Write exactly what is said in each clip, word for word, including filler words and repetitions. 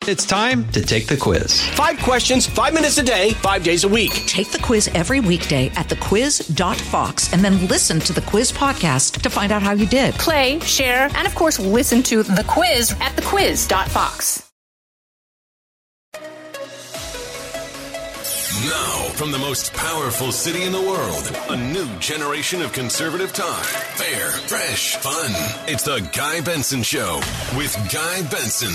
It's time to take the quiz. Five questions, five minutes a day, five days a week. Take the quiz every weekday at the quiz dot fox and then listen to the quiz podcast to find out how you did. Play, share, and of course, listen to the quiz at the quiz dot fox. Now, from the most powerful city in the world, a new generation of conservative talk. Fair, fresh, fun. It's the Guy Benson Show with Guy Benson.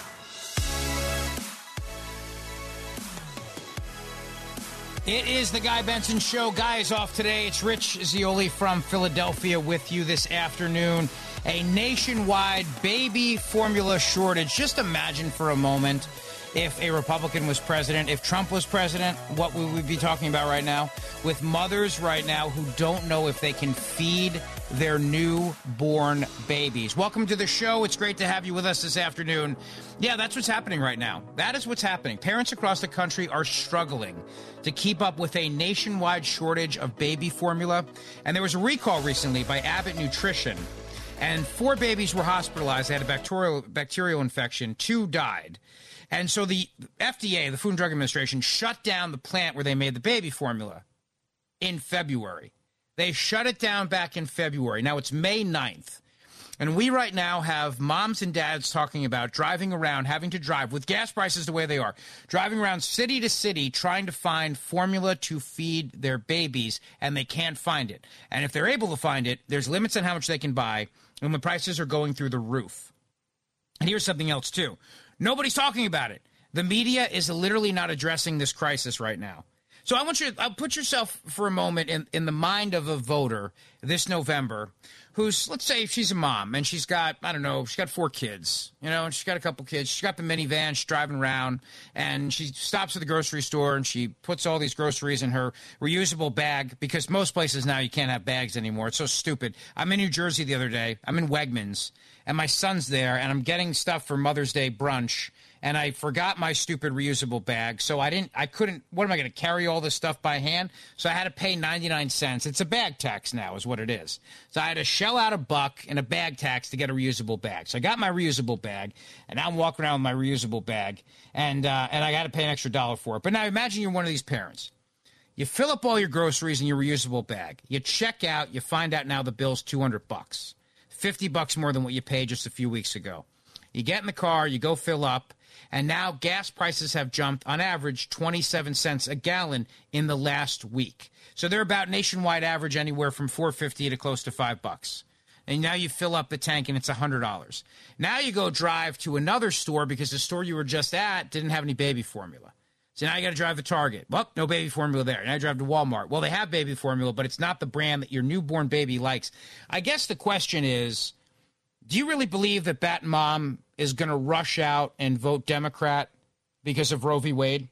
It is the Guy Benson Show. Guy is off today. It's Rich Zeoli from Philadelphia with you this afternoon. A nationwide baby formula shortage. Just imagine for a moment if a Republican was president, if Trump was president, what would we be talking about right now? With mothers right now who don't know if they can feed their newborn babies. Welcome to the show. It's great to have you with us this afternoon. Yeah, that's what's happening right now. That is what's happening. Parents across the country are struggling to keep up with a nationwide shortage of baby formula. And there was a recall recently by Abbott Nutrition, and four babies were hospitalized. They had a bacterial bacterial infection. Two died. And so the F D A, the Food and Drug Administration, shut down the plant where they made the baby formula in February. They shut it down back in February. Now it's May ninth. And we right now have moms and dads talking about driving around, having to drive with gas prices the way they are, driving around city to city trying to find formula to feed their babies, and they can't find it. And if they're able to find it, there's limits on how much they can buy, and the prices are going through the roof. And here's something else, too. Nobody's talking about it. The media is literally not addressing this crisis right now. So I want you to I'll put yourself for a moment in, in the mind of a voter this November who's, let's say she's a mom and she's got, I don't know, she's got four kids, you know, and she's got a couple kids. She's got the minivan, she's driving around, and she stops at the grocery store and she puts all these groceries in her reusable bag, because most places now you can't have bags anymore. It's so stupid. I'm in New Jersey the other day. I'm in Wegmans, and my son's there, and I'm getting stuff for Mother's Day brunch, and I forgot my stupid reusable bag, so I didn't, I couldn't, what am I going to carry all this stuff by hand? So I had to pay ninety-nine cents. It's a bag tax now is what it is. So I had to shell out a buck in a bag tax to get a reusable bag. So I got my reusable bag, and now I'm walking around with my reusable bag, and uh, and I got to pay an extra dollar for it. But now imagine you're one of these parents. You fill up all your groceries in your reusable bag. You check out, you find out now the bill's two hundred bucks, fifty bucks more than what you paid just a few weeks ago. You get in the car, you go fill up, and now gas prices have jumped on average twenty-seven cents a gallon in the last week. So they're about nationwide average anywhere from four fifty to close to five bucks. And now you fill up the tank and it's one hundred dollars. Now you go drive to another store because the store you were just at didn't have any baby formula. So now you got to drive to Target. Well, no baby formula there. Now you drive to Walmart. Well, they have baby formula, but it's not the brand that your newborn baby likes. I guess the question is, do you really believe that that mom is going to rush out and vote Democrat because of Roe v. Wade?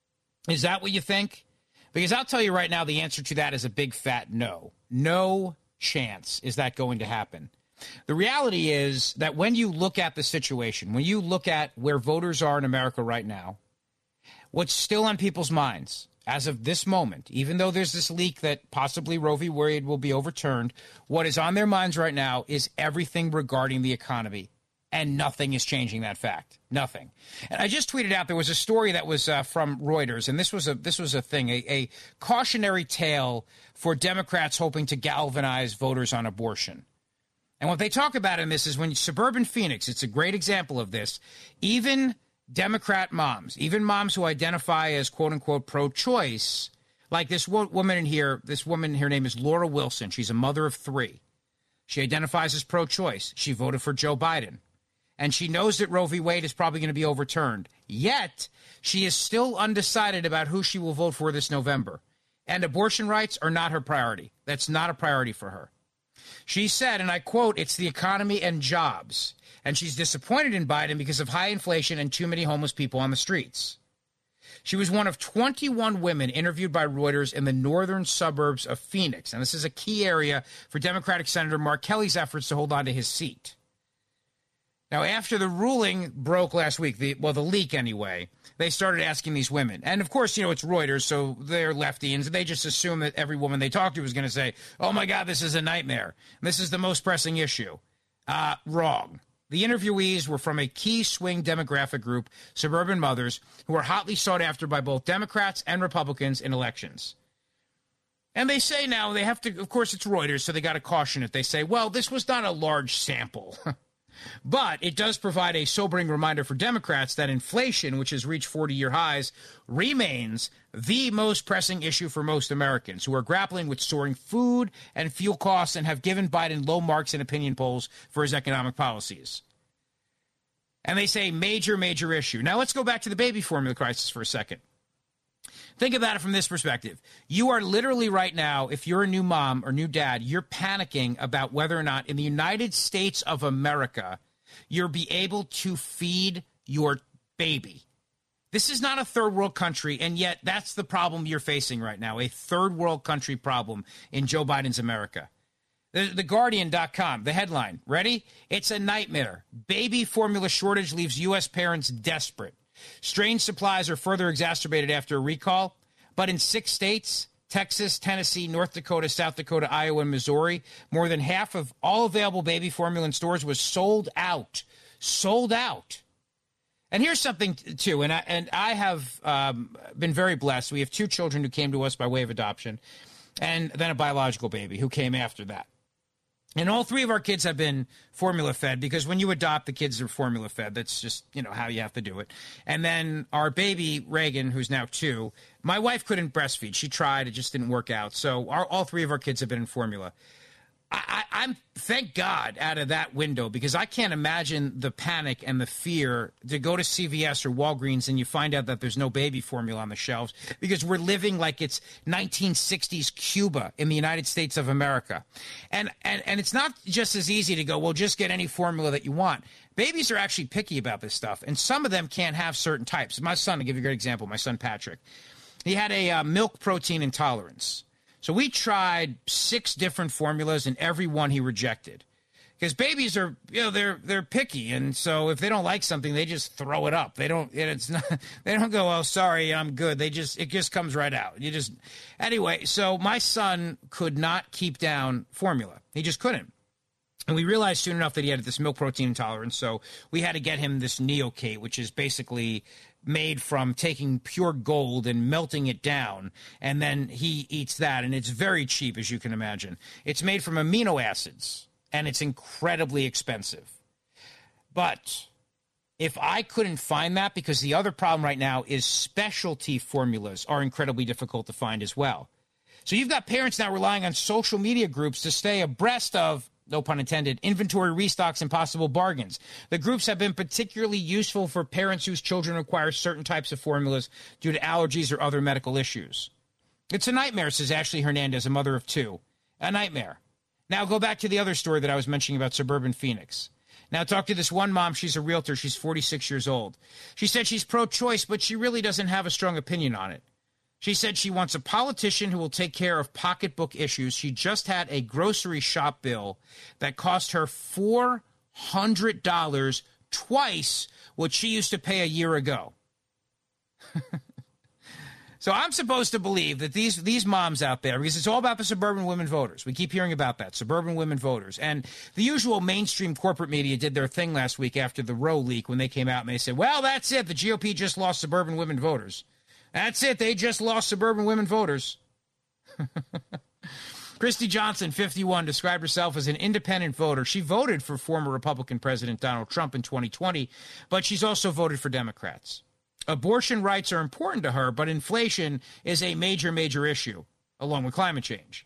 Is that what you think? Because I'll tell you right now, the answer to that is a big fat no. No chance is that going to happen. The reality is that when you look at the situation, when you look at where voters are in America right now, what's still on people's minds as of this moment, even though there's this leak that possibly Roe v. Wade will be overturned, what is on their minds right now is everything regarding the economy. And nothing is changing that fact. Nothing. And I just tweeted out, there was a story that was uh, from Reuters, and this was a this was a thing, a, a cautionary tale for Democrats hoping to galvanize voters on abortion. And what they talk about in this is when suburban Phoenix, it's a great example of this, even Democrat moms, even moms who identify as quote-unquote pro-choice, like this wo- woman in here, this woman, her name is Laura Wilson. She's a mother of three. She identifies as pro-choice. She voted for Joe Biden. And she knows that Roe v. Wade is probably going to be overturned. Yet, she is still undecided about who she will vote for this November. And abortion rights are not her priority. That's not a priority for her. She said, and I quote, "It's the economy and jobs." And she's disappointed in Biden because of high inflation and too many homeless people on the streets. She was one of twenty-one women interviewed by Reuters in the northern suburbs of Phoenix. And this is a key area for Democratic Senator Mark Kelly's efforts to hold on to his seat. Now, after the ruling broke last week, the, well, the leak anyway, they started asking these women. And, of course, you know, it's Reuters, so they're leftians. They just assume that every woman they talk to is going to say, oh, my God, this is a nightmare. This is the most pressing issue. Uh, wrong. The interviewees were from a key swing demographic group, suburban mothers, who are hotly sought after by both Democrats and Republicans in elections. And they say now they have to, of course, it's Reuters, so they got to caution it. They say, well, this was not a large sample. But it does provide a sobering reminder for Democrats that inflation, which has reached forty-year highs, remains the most pressing issue for most Americans who are grappling with soaring food and fuel costs and have given Biden low marks in opinion polls for his economic policies. And they say major, major issue. Now let's go back to the baby formula crisis for a second. Think about it from this perspective. You are literally right now, if you're a new mom or new dad, you're panicking about whether or not in the United States of America, you'll be able to feed your baby. This is not a third world country, and yet that's the problem you're facing right now, a third world country problem in Joe Biden's America. The, the Guardian dot com, the headline, ready? It's a nightmare. Baby formula shortage leaves U S parents desperate. Strange supplies are further exacerbated after a recall, but in six states, Texas, Tennessee, North Dakota, South Dakota, Iowa, and Missouri, more than half of all available baby formula in stores was sold out. Sold out. And here's something, too, and I, and I have um, been very blessed. We have two children who came to us by way of adoption, and then a biological baby who came after that. And all three of our kids have been formula fed because when you adopt, the kids are formula fed. That's just, you know, how you have to do it. And then our baby, Reagan, who's now two, my wife couldn't breastfeed. She tried. It just didn't work out. So our, all three of our kids have been in formula. I, I, I'm, thank God, out of that window because I can't imagine the panic and the fear to go to C V S or Walgreens and you find out that there's no baby formula on the shelves because we're living like it's nineteen sixties Cuba in the United States of America. And, and, and it's not just as easy to go, well, just get any formula that you want. Babies are actually picky about this stuff, and some of them can't have certain types. My son, to give you a great example, my son Patrick, he had a uh, milk protein intolerance. So we tried six different formulas, and every one he rejected. Because babies are, you know, they're they're picky, and so if they don't like something, they just throw it up. They don't. It's not. They don't go, "Oh, sorry, I'm good." They just it just comes right out. You just anyway. So my son could not keep down formula. He just couldn't. And we realized soon enough that he had this milk protein intolerance, so we had to get him this Neocate, which is basically made from taking pure gold and melting it down, and then he eats that, and it's very cheap, as you can imagine. It's made from amino acids, and it's incredibly expensive. But if I couldn't find that, because the other problem right now is specialty formulas are incredibly difficult to find as well. So you've got parents now relying on social media groups to stay abreast of, no pun intended, inventory restocks and possible bargains. The groups have been particularly useful for parents whose children require certain types of formulas due to allergies or other medical issues. It's a nightmare, says Ashley Hernandez, a mother of two. A nightmare. Now go back to the other story that I was mentioning about suburban Phoenix. Now talk to this one mom. She's a realtor. She's forty-six years old. She said she's pro-choice, but she really doesn't have a strong opinion on it. She said she wants a politician who will take care of pocketbook issues. She just had a grocery shop bill that cost her four hundred dollars, twice what she used to pay a year ago. So I'm supposed to believe that these these moms out there, because it's all about the suburban women voters. We keep hearing about that, suburban women voters. And the usual mainstream corporate media did their thing last week after the Roe leak when they came out and they said, well, that's it. The G O P just lost suburban women voters. That's it. They just lost suburban women voters. Christy Johnson, fifty-one, described herself as an independent voter. She voted for former Republican President Donald Trump in twenty twenty, but she's also voted for Democrats. Abortion rights are important to her, but inflation is a major, major issue, along with climate change.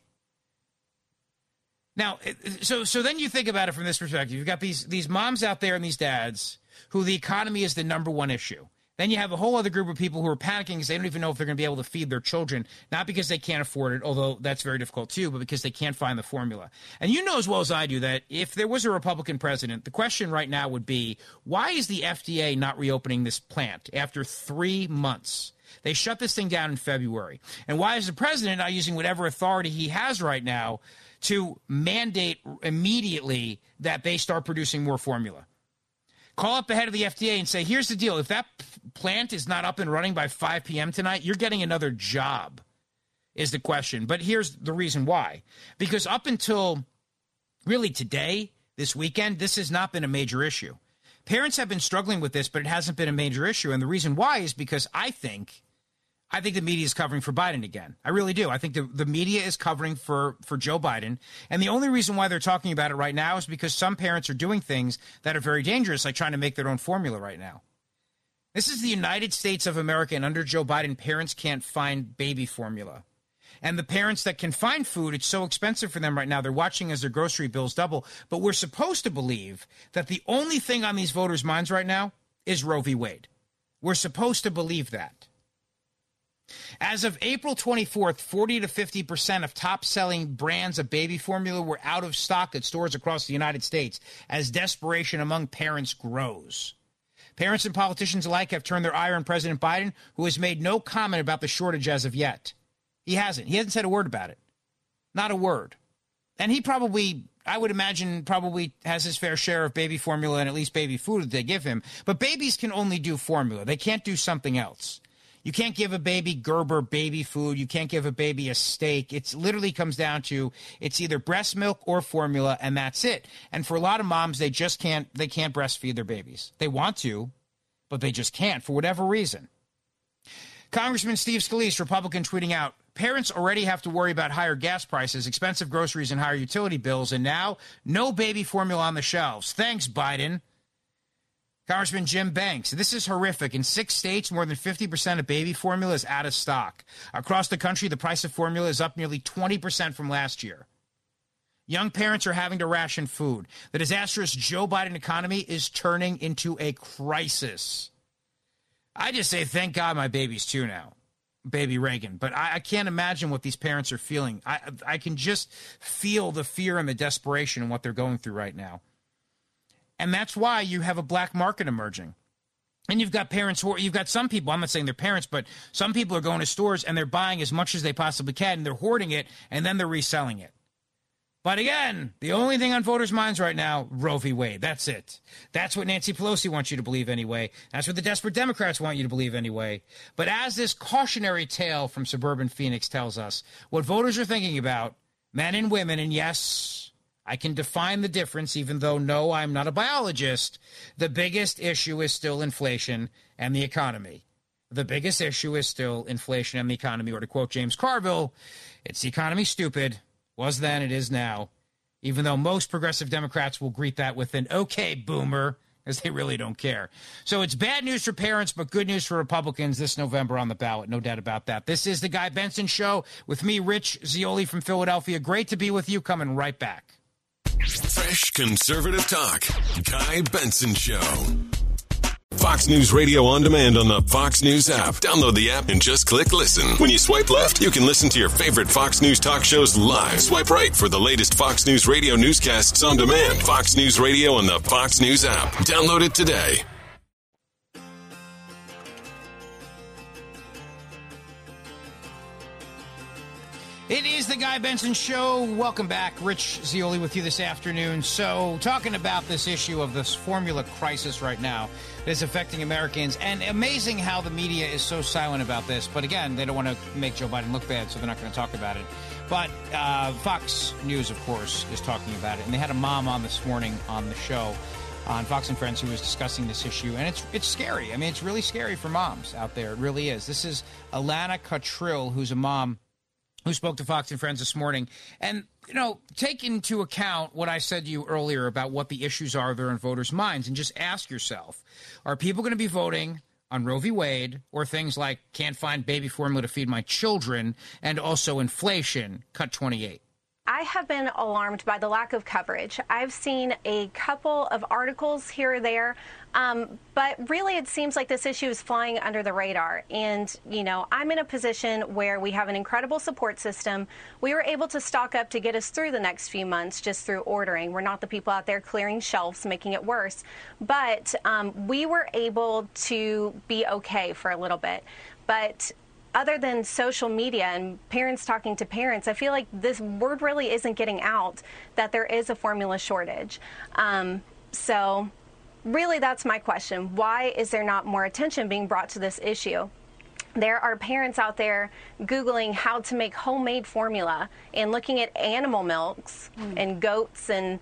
Now, so so then you think about it from this perspective. You've got these, these moms out there and these dads who the economy is the number one issue. Then you have a whole other group of people who are panicking because they don't even know if they're going to be able to feed their children, not because they can't afford it, although that's very difficult too, but because they can't find the formula. And you know as well as I do that if there was a Republican president, the question right now would be, why is the F D A not reopening this plant after three months? They shut this thing down in February. And why is the president not using whatever authority he has right now to mandate immediately that they start producing more formula? Call up the head of the F D A and say, here's the deal. If that plant is not up and running by five p.m. tonight, you're getting another job, is the question. But here's the reason why. Because up until really today, this weekend, this has not been a major issue. Parents have been struggling with this, but it hasn't been a major issue. And the reason why is because I think I think the media is covering for Biden again. I really do. I think the, the media is covering for, for Joe Biden. And the only reason why they're talking about it right now is because some parents are doing things that are very dangerous, like trying to make their own formula right now. This is the United States of America, and under Joe Biden, parents can't find baby formula. And the parents that can find food, it's so expensive for them right now. They're watching as their grocery bills double. But we're supposed to believe that the only thing on these voters' minds right now is Roe v. Wade. We're supposed to believe that. As of April twenty-fourth, forty to fifty percent of top-selling brands of baby formula were out of stock at stores across the United States as desperation among parents grows. Parents and politicians alike have turned their ire on President Biden, who has made no comment about the shortage as of yet. He hasn't. He hasn't said a word about it. Not a word. And he probably, I would imagine, probably has his fair share of baby formula and at least baby food that they give him. But babies can only do formula. They can't do something else. You can't give a baby Gerber baby food. You can't give a baby a steak. It literally comes down to it's either breast milk or formula, and that's it. And for a lot of moms, they just can't, they can't breastfeed their babies. They want to, but they just can't for whatever reason. Congressman Steve Scalise, Republican, tweeting out, parents already have to worry about higher gas prices, expensive groceries, and higher utility bills, and now no baby formula on the shelves. Thanks, Biden. Congressman Jim Banks, this is horrific. In six states, more than fifty percent of baby formula is out of stock. Across the country, the price of formula is up nearly twenty percent from last year. Young parents are having to ration food. The disastrous Joe Biden economy is turning into a crisis. I just say, thank God my baby's two now, baby Reagan. But I, I can't imagine what these parents are feeling. I, I can just feel the fear and the desperation in what they're going through right now. And that's why you have a black market emerging. And you've got parents who are, you've got some people, I'm not saying they're parents, but some people are going to stores and they're buying as much as they possibly can, and they're hoarding it, and then they're reselling it. But again, the only thing on voters' minds right now, Roe v. Wade. That's it. That's what Nancy Pelosi wants you to believe anyway. That's what the desperate Democrats want you to believe anyway. But as this cautionary tale from suburban Phoenix tells us, what voters are thinking about, men and women, and yes, I can define the difference, even though, no, I'm not a biologist. The biggest issue is still inflation and the economy. The biggest issue is still inflation and the economy. Or to quote James Carville, it's the economy, stupid. Was then, it is now. Even though most progressive Democrats will greet that with an okay, boomer, as they really don't care. So it's bad news for parents, but good news for Republicans this November on the ballot. No doubt about that. This is the Guy Benson Show with me, Rich Zeoli from Philadelphia. Great to be with you. Coming right back. Fresh conservative talk. Guy Benson Show. Fox News Radio on demand on the Fox News app. Download the app and just click listen. When you swipe left, you can listen to your favorite Fox News talk shows live. Swipe right for the latest Fox News Radio newscasts on demand. Fox News Radio on the Fox News app. Download it today. It is the Guy Benson Show. Welcome back. Rich Zeoli with you this afternoon. So, talking about this issue of this formula crisis right now that is affecting Americans, and amazing how the media is so silent about this. But again, they don't want to make Joe Biden look bad, so they're not going to talk about it. But uh, Fox News, of course, is talking about it. And they had a mom on this morning on the show on Fox and Friends who was discussing this issue. And it's it's scary. I mean, it's really scary for moms out there. It really is. This is Alana Cottrill, who's a mom who spoke to Fox and Friends this morning. And, you know, take into account what I said to you earlier about what the issues are that are in voters' minds, and just ask yourself, are people going to be voting on Roe v. Wade or things like can't find baby formula to feed my children, and also inflation, cut twenty-eight? I have been alarmed by the lack of coverage. I've seen a couple of articles here or there, um, but really it seems like this issue is flying under the radar. And, you know, I'm in a position where we have an incredible support system. We were able to stock up to get us through the next few months just through ordering. We're not the people out there clearing shelves, making it worse. But um, we were able to be okay for a little bit. But other than social media and parents talking to parents, I feel like this word really isn't getting out that there is a formula shortage. Um, so really, that's my question. Why is there not more attention being brought to this issue? There are parents out there Googling how to make homemade formula and looking at animal milks mm. and goats and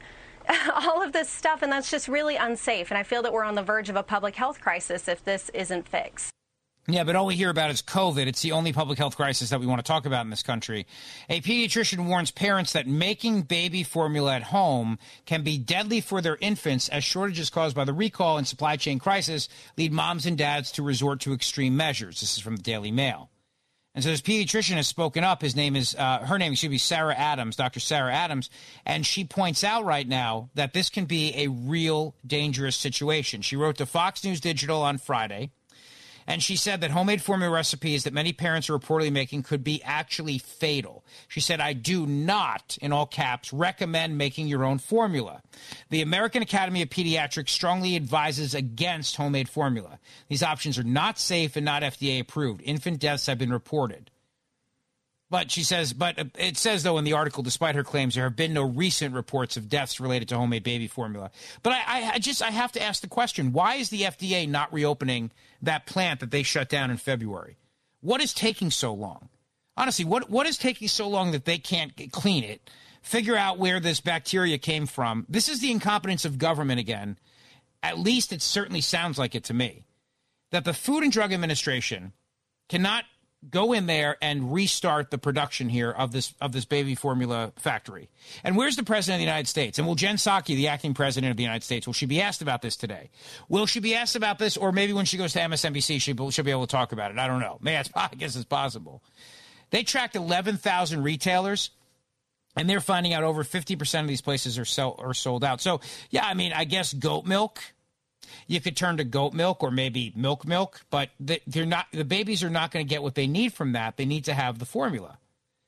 all of this stuff, and that's just really unsafe. And I feel that we're on the verge of a public health crisis if this isn't fixed. Yeah, but all we hear about is COVID. It's the only public health crisis that we want to talk about in this country. A pediatrician warns parents that making baby formula at home can be deadly for their infants, as shortages caused by the recall and supply chain crisis lead moms and dads to resort to extreme measures. This is from the Daily Mail. And so this pediatrician has spoken up. His name is, uh, her name should be Sarah Adams, Doctor Sarah Adams. And she points out right now that this can be a real dangerous situation. She wrote to Fox News Digital on Friday. And she said that homemade formula recipes that many parents are reportedly making could be actually fatal. She said, I do not, in all caps, recommend making your own formula. The American Academy of Pediatrics strongly advises against homemade formula. These options are not safe and not F D A approved. Infant deaths have been reported. But she says, but it says, though, in the article, despite her claims, there have been no recent reports of deaths related to homemade baby formula. But I, I just I have to ask the question, why is the F D A not reopening that plant that they shut down in February? What is taking so long? Honestly, what what is taking so long that they can't clean it, figure out where this bacteria came from? This is the incompetence of government again. At least it certainly sounds like it to me, that the Food and Drug Administration cannot go in there and restart the production here of this of this baby formula factory. And where's the president of the United States? And will Jen Psaki, the acting president of the United States, will she be asked about this today? Will she be asked about this? Or maybe when she goes to M S N B C, she'll, she'll be able to talk about it. I don't know. Maybe I guess it's possible. They tracked eleven thousand retailers, and they're finding out over fifty percent of these places are, sell, are sold out. So, yeah, I mean, I guess goat milk. You could turn to goat milk or maybe milk milk, but they're not. The babies are not going to get what they need from that. They need to have the formula.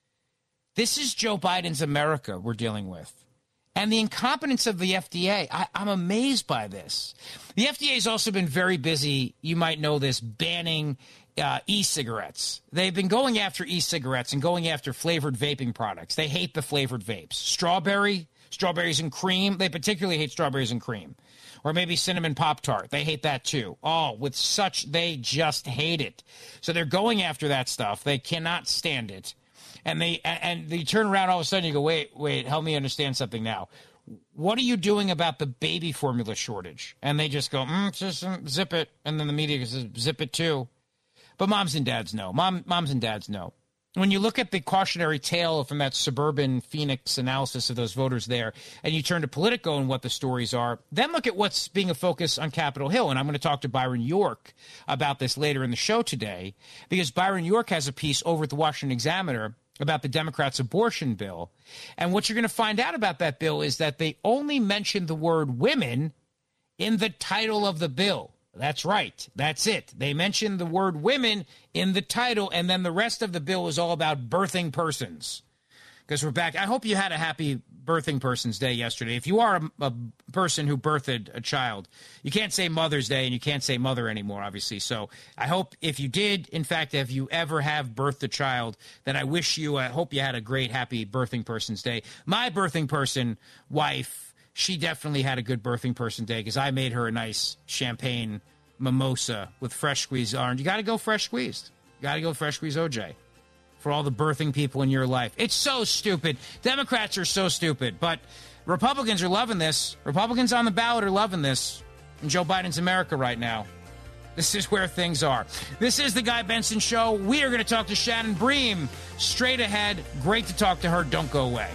This is Joe Biden's America we're dealing with. And the incompetence of the F D A, I, I'm amazed by this. The F D A has also been very busy, you might know this, banning uh, e-cigarettes. They've been going after e-cigarettes and going after flavored vaping products. They hate the flavored vapes. Strawberry, strawberries and cream. They particularly hate strawberries and cream. Or maybe cinnamon Pop-Tart. They hate that too. Oh, with such, they just hate it. So they're going after that stuff. They cannot stand it. And they and they turn around all of a sudden, you go, wait, wait, help me understand something now. What are you doing about the baby formula shortage? And they just go, mm, just mm, zip it. And then the media says, zip it too. But moms and dads know. Mom, moms and dads know. When you look at the cautionary tale from that suburban Phoenix analysis of those voters there, and you turn to Politico and what the stories are, then look at what's being a focus on Capitol Hill. And I'm going to talk to Byron York about this later in the show today, because Byron York has a piece over at the Washington Examiner about the Democrats' abortion bill. And what you're going to find out about that bill is that they only mentioned the word women in the title of the bill. That's right. That's it. They mentioned the word women in the title, and then the rest of the bill is all about birthing persons. Because we're back. I hope you had a happy birthing person's day yesterday. If you are a, a person who birthed a child, you can't say Mother's Day and you can't say mother anymore, obviously. So I hope if you did, in fact, if you ever have birthed a child, then I wish you, I hope you had a great, happy birthing person's day. My birthing person wife, she definitely had a good birthing person day because I made her a nice champagne mimosa with fresh squeezed orange. You got to go fresh squeezed. You got to go fresh squeezed O J for all the birthing people in your life. It's so stupid. Democrats are so stupid, but Republicans are loving this. Republicans on the ballot are loving this. In Joe Biden's America right now. This is where things are. This is the Guy Benson Show. We are going to talk to Shannon Bream straight ahead. Great to talk to her. Don't go away.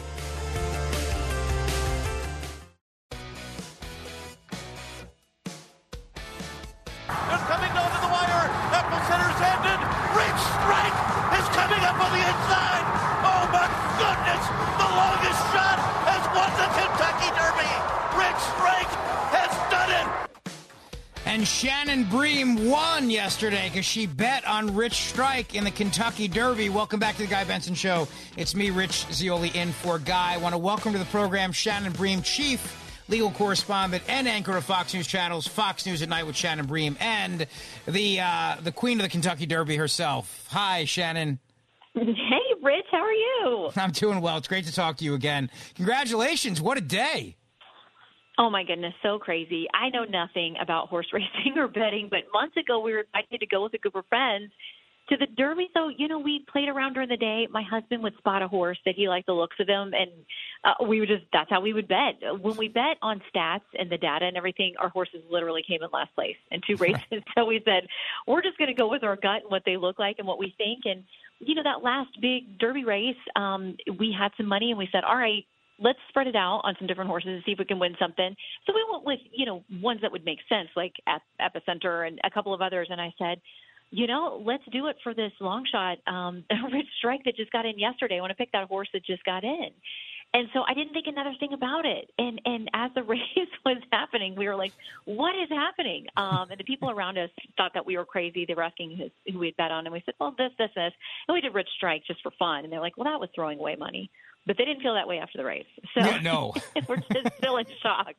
And Shannon Bream won yesterday because she bet on Rich Strike in the Kentucky Derby. Welcome back to the Guy Benson Show. It's me, Rich Zeoli, in for Guy. I want to welcome to the program Shannon Bream, chief legal correspondent and anchor of Fox News Channel's Fox News at Night with Shannon Bream, and the uh, the queen of the Kentucky Derby herself. Hi, Shannon. Hey, Rich. How are you? I'm doing well. It's great to talk to you again. Congratulations. What a day. Oh, my goodness, so crazy. I know nothing about horse racing or betting, but months ago we were invited to go with a group of friends To the Derby, though, you know, we played around during the day. My husband would spot a horse that he liked the looks of him, and uh, we would just, that's how we would bet. When we bet on stats and the data and everything, our horses literally came in last place in two races. So we said, we're just going to go with our gut and what they look like and what we think. And, you know, that last big Derby race, um, we had some money, and we said, all right, let's spread it out on some different horses and see if we can win something. So we went with, you know, ones that would make sense, like Epicenter and a couple of others. And I said, you know, let's do it for this long shot, um, Rich Strike that just got in yesterday. I want to pick that horse that just got in. And so I didn't think another thing about it. And and as the race was happening, we were like, what is happening? Um, and the people around us thought that we were crazy. They were asking who, who we'd bet on. And we said, well, this, this, this. And we did Rich Strike just for fun. And they're like, well, that was throwing away money. But they didn't feel that way after the race. So yeah, no. We're just still in shock.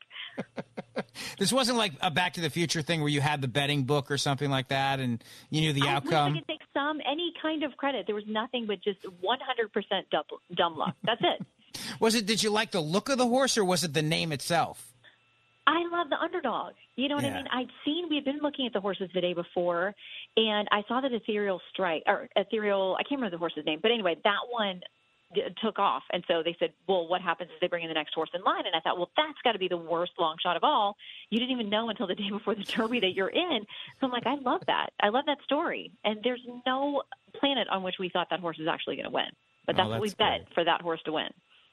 This wasn't like a Back to the Future thing where you had the betting book or something like that and you knew the I outcome? wish I could take some, any kind of credit. There was nothing but just one hundred percent dumb, dumb luck. That's it. Was it, did you like the look of the horse or was it the name itself? I love the underdog. You know what yeah. I mean? I'd seen, we had been looking at the horses the day before, and I saw that Ethereal Strike, or Ethereal, I can't remember the horse's name, but anyway, that one took off. And so they said, well, what happens is they bring in the next horse in line. And I thought, well, that's got to be the worst long shot of all. You didn't even know until the day before the Derby that you're in. So I'm like, I love that. I love that story. And there's no planet on which we thought that horse was actually going to win. But that's, oh, that's what we bet for that horse to win.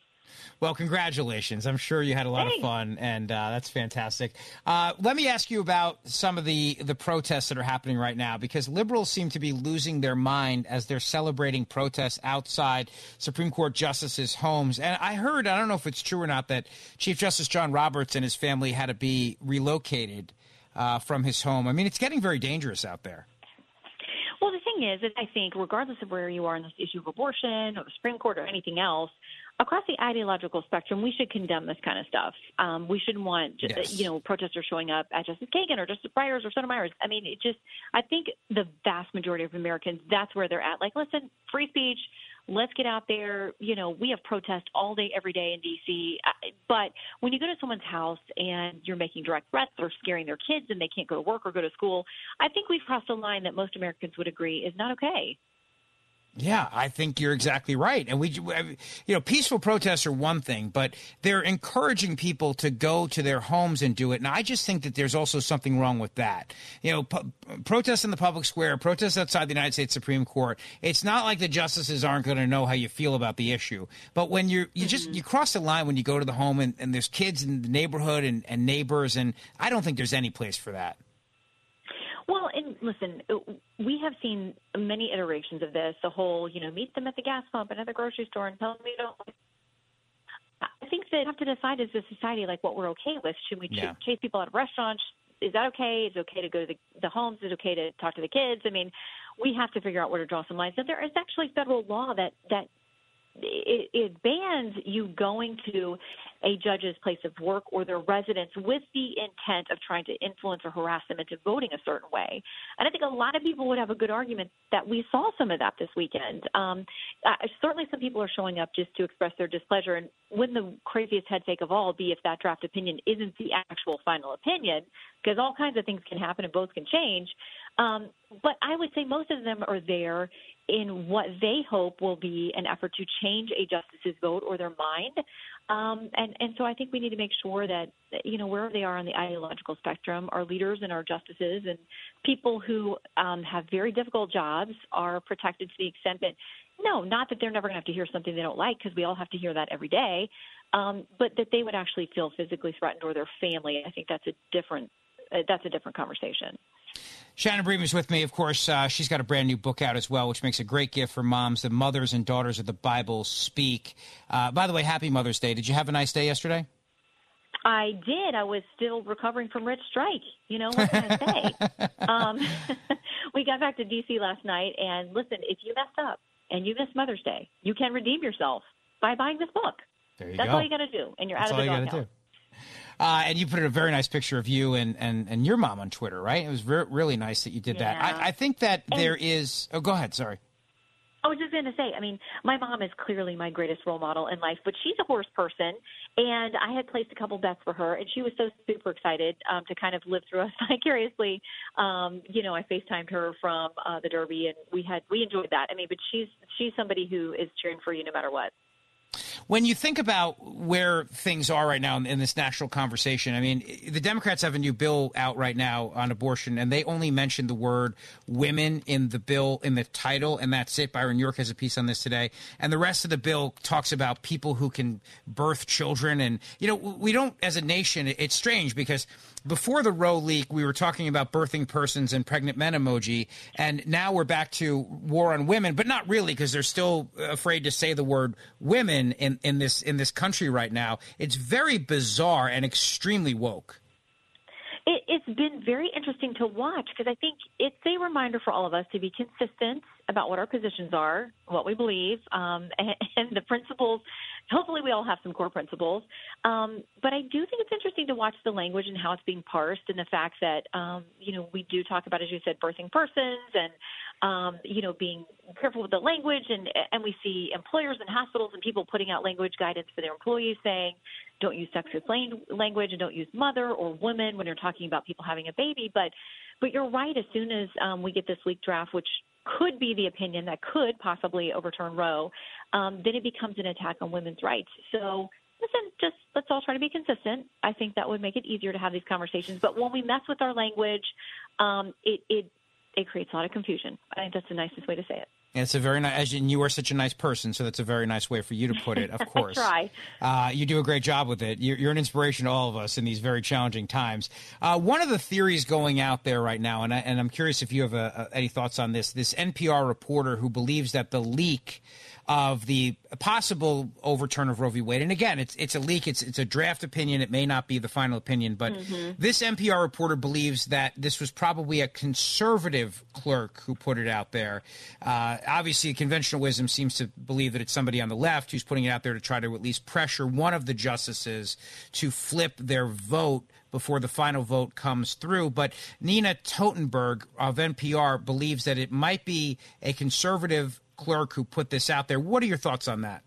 Well, congratulations. I'm sure you had a lot Thanks. of fun, and uh, that's fantastic. Uh, let me ask you about some of the, the protests that are happening right now, because liberals seem to be losing their mind as they're celebrating protests outside Supreme Court justices' homes. And I heard, I don't know if it's true or not, that Chief Justice John Roberts and his family had to be relocated uh, from his home. I mean, it's getting very dangerous out there. Well, the thing is, is I think regardless of where you are in this issue of abortion or the Supreme Court or anything else, across the ideological spectrum, we should condemn this kind of stuff. Um, we shouldn't want, yes. you know, protesters showing up at Justice Kagan or Justice Breyer's or Sotomayor's. I mean, it just, I think the vast majority of Americans, that's where they're at. Like, listen, free speech, let's get out there. You know, we have protests all day, every day in D C. But when you go to someone's house and you're making direct threats or scaring their kids and they can't go to work or go to school, I think we've crossed a line that most Americans would agree is not okay. Yeah, I think you're exactly right. And we, you know, peaceful protests are one thing, but they're encouraging people to go to their homes and do it. And I just think that there's also something wrong with that. You know, pu- protests in the public square, protests outside the United States Supreme Court. It's not like the justices aren't going to know how you feel about the issue. But when you're, you mm-hmm. just, you cross the line when you go to the home and, and there's kids in the neighborhood and, and neighbors. And I don't think there's any place for that. Well, and listen, we have seen many iterations of this, the whole, you know, meet them at the gas pump and at the grocery store and tell them you don't. I think that we have to decide as a society, like, what we're okay with. Should we yeah. ch- chase people out of restaurants? Is that okay? Is it okay to go to the, the homes? Is it okay to talk to the kids? I mean, we have to figure out where to draw some lines. And there is actually federal law that, that it, it bans you going to a judge's place of work or their residence with the intent of trying to influence or harass them into voting a certain way. And I think a lot of people would have a good argument that we saw some of that this weekend. Um, uh, certainly some people are showing up just to express their displeasure. And when the craziest head fake of all be if that draft opinion isn't the actual final opinion, because all kinds of things can happen and both can change. Um, but I would say most of them are there in what they hope will be an effort to change a justice's vote or their mind. Um, and, and so I think we need to make sure that, you know, wherever they are on the ideological spectrum, our leaders and our justices and people who um, have very difficult jobs are protected to the extent that, no, not that they're never going to have to hear something they don't like, because we all have to hear that every day, um, but that they would actually feel physically threatened or their family. I think that's a different uh, that's a different conversation. Shannon Bream is with me. Of course, uh, she's got a brand new book out as well, which makes a great gift for moms. The Mothers and Daughters of the Bible Speak. Uh, by the way, happy Mother's Day. Did you have a nice day yesterday? I did. I was still recovering from Rich Strike. You know, what can I say? um, we got back to D C last night, and listen, if you messed up and you missed Mother's Day, you can redeem yourself by buying this book. There you That's go. all you got to do, and you're That's out of the doghouse. Uh, and you put a very nice picture of you and, and, and your mom on Twitter, right? It was re- really nice that you did yeah. that. I, I think that and, there is – oh, go ahead. Sorry. I was just going to say, I mean, my mom is clearly my greatest role model in life, but she's a horse person, and I had placed a couple bets for her, and she was so super excited um, to kind of live through us vicariously. Um, you know, I FaceTimed her from uh, the Derby, and we had we enjoyed that. I mean, but she's she's somebody who is cheering for you no matter what. When you think about where things are right now in, in this national conversation, I mean, the Democrats have a new bill out right now on abortion, and they only mention the word women in the bill, in the title, and that's it. Byron York has a piece on this today. And the rest of the bill talks about people who can birth children. And, you know, we don't, as a nation, it's strange because before the Roe leak, we were talking about birthing persons and pregnant men emoji, and now we're back to war on women, but not really because they're still afraid to say the word women in, in this in this country right now. It's very bizarre and extremely woke. It, it's been very interesting to watch because I think it's a reminder for all of us to be consistent about what our positions are, what we believe, um, and, and the principles. Hopefully we all have some core principles. Um, but I do think it's interesting to watch the language and how it's being parsed and the fact that, um, you know, we do talk about, as you said, birthing persons and, um, you know, being careful with the language. And, and we see employers and hospitals and people putting out language guidance for their employees saying, don't use sexist language and don't use mother or woman when you're talking about people having a baby. But but you're right. As soon as um, we get this leaked draft, which could be the opinion that could possibly overturn Roe, um, then it becomes an attack on women's rights. So listen, just let's all try to be consistent. I think that would make it easier to have these conversations. But when we mess with our language, um, it, it it creates a lot of confusion. I think that's the nicest way to say it. And it's a very nice, and you are such a nice person, so that's a very nice way for you to put it, of course. I try. Uh, you do a great job with it. You're, you're an inspiration to all of us in these very challenging times. Uh, one of the theories going out there right now, and, I, and I'm curious if you have a, a, any thoughts on this, this N P R reporter who believes that the leak of the possible overturn of Roe v. Wade, and again, it's it's a leak, it's it's a draft opinion, it may not be the final opinion, but mm-hmm. this N P R reporter believes that this was probably a conservative clerk who put it out there. Uh, obviously, conventional wisdom seems to believe that it's somebody on the left who's putting it out there to try to at least pressure one of the justices to flip their vote before the final vote comes through. But Nina Totenberg of N P R believes that it might be a conservative clerk who put this out there. What are your thoughts on that?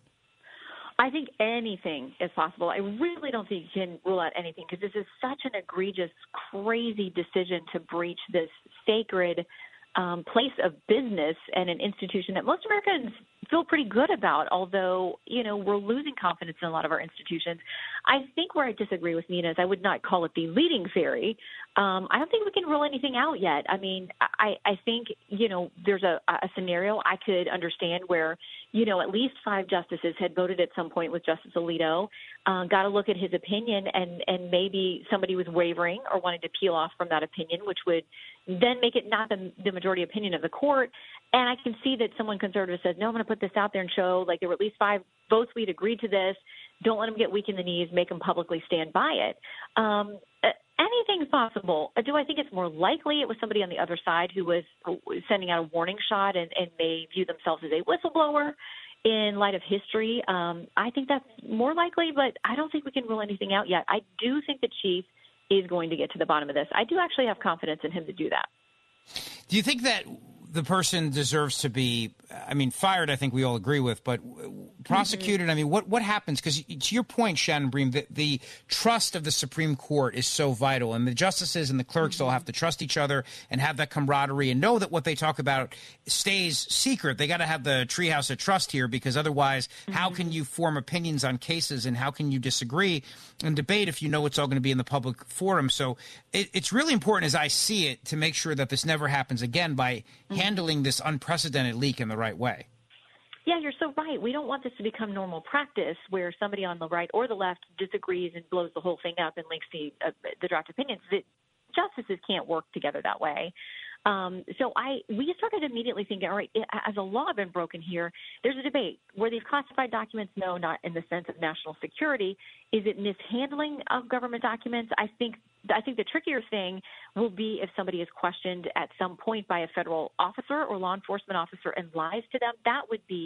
I think anything is possible. I really don't think you can rule out anything because this is such an egregious, crazy decision to breach this sacred um, place of business and an institution that most Americans feel pretty good about, although, you know, we're losing confidence in a lot of our institutions. I think where I disagree with Nina is I would not call it the leading theory. Um, I don't think we can rule anything out yet. I mean, I, I think, you know, there's a, a scenario I could understand where, you know, at least five justices had voted at some point with Justice Alito, uh, got to look at his opinion, and, and maybe somebody was wavering or wanted to peel off from that opinion, which would then make it not the, the majority opinion of the court. And I can see that someone conservative says, no, I'm going to put this out there and show, like, there were at least five votes, we'd agreed to this. Don't let them get weak in the knees, make them publicly stand by it. Um, anything's possible. Do I think it's more likely it was somebody on the other side who was sending out a warning shot and, and may view themselves as a whistleblower in light of history? Um, I think that's more likely, but I don't think we can rule anything out yet. I do think the chief is going to get to the bottom of this. I do actually have confidence in him to do that. Do you think that the person deserves to be, I mean, fired, I think we all agree with, but prosecuted, mm-hmm. I mean, what, what happens? Because to your point, Shannon Bream, the, the trust of the Supreme Court is so vital, and the justices and the clerks mm-hmm. all have to trust each other and have that camaraderie and know that what they talk about stays secret. They got to have the treehouse of trust here, because otherwise, mm-hmm. how can you form opinions on cases, and how can you disagree and debate if you know it's all going to be in the public forum? So it, it's really important, as I see it, to make sure that this never happens again by mm-hmm. handling this unprecedented leak in the right way. Yeah, you're so right. We don't want this to become normal practice where somebody on the right or the left disagrees and blows the whole thing up and leaks the, uh, the draft opinions. The justices can't work together that way. Um, so I we started immediately thinking, all right, has a law been broken here? There's a debate. Were these classified documents? No, not in the sense of national security. Is it mishandling of government documents? I think I think the trickier thing will be if somebody is questioned at some point by a federal officer or law enforcement officer and lies to them. That would be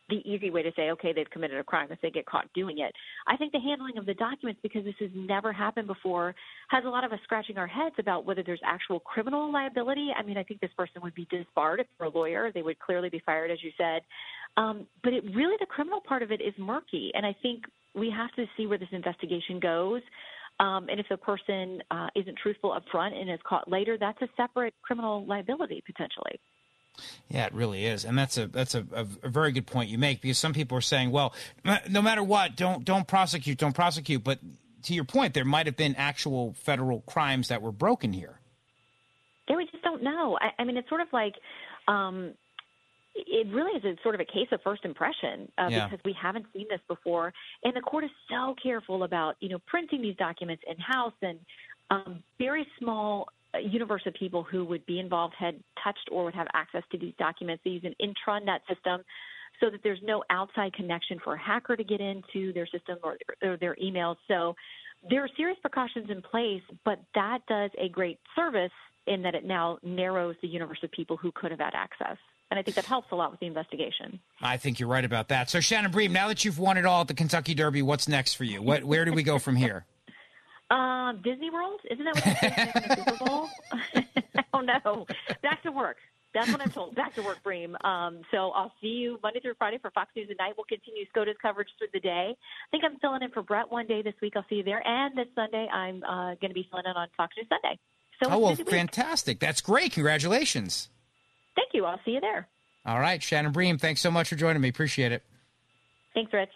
the easy way to say, okay, they've committed a crime if they get caught doing it. I think the handling of the documents, because this has never happened before, has a lot of us scratching our heads about whether there's actual criminal liability. I mean, I think this person would be disbarred if they're a lawyer. They would clearly be fired, as you said. Um, but it really, the criminal part of it is murky. And I think we have to see where this investigation goes. Um, and if the person uh, isn't truthful up front and is caught later, that's a separate criminal liability potentially. Yeah, it really is, and that's a that's a, a, a very good point you make, because some people are saying, well, no matter what, don't don't prosecute, don't prosecute. But to your point, there might have been actual federal crimes that were broken here. Yeah, we just don't know. I, I mean, it's sort of like um, it really is a sort of a case of first impression uh, yeah. because we haven't seen this before, and the court is so careful about you know printing these documents in house, and um, very small universe of people who would be involved had touched or would have access to these documents. They use an intranet system so that there's no outside connection for a hacker to get into their system or, or their emails. So there are serious precautions in place, but that does a great service in that it now narrows the universe of people who could have had access. And I think that helps a lot with the investigation. I think you're right about that. So, Shannon Bream, now that you've won it all at the Kentucky Derby, what's next for you? What, where do we go from here? Um, Disney World? Isn't that what they say in the Super Bowl? I don't know. Back to work. That's what I'm told. Back to work, Bream. Um, so I'll see you Monday through Friday for Fox News at Night. We'll continue SCOTUS coverage through the day. I think I'm filling in for Brett one day this week. I'll see you there. And this Sunday, I'm uh, going to be filling in on Fox News Sunday. So oh, well, fantastic. That's great. Congratulations. Thank you. I'll see you there. All right. Shannon Bream, thanks so much for joining me. Appreciate it. Thanks, Rich.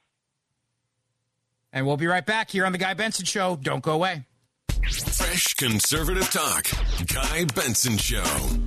And we'll be right back here on The Guy Benson Show. Don't go away. Fresh conservative talk. Guy Benson Show.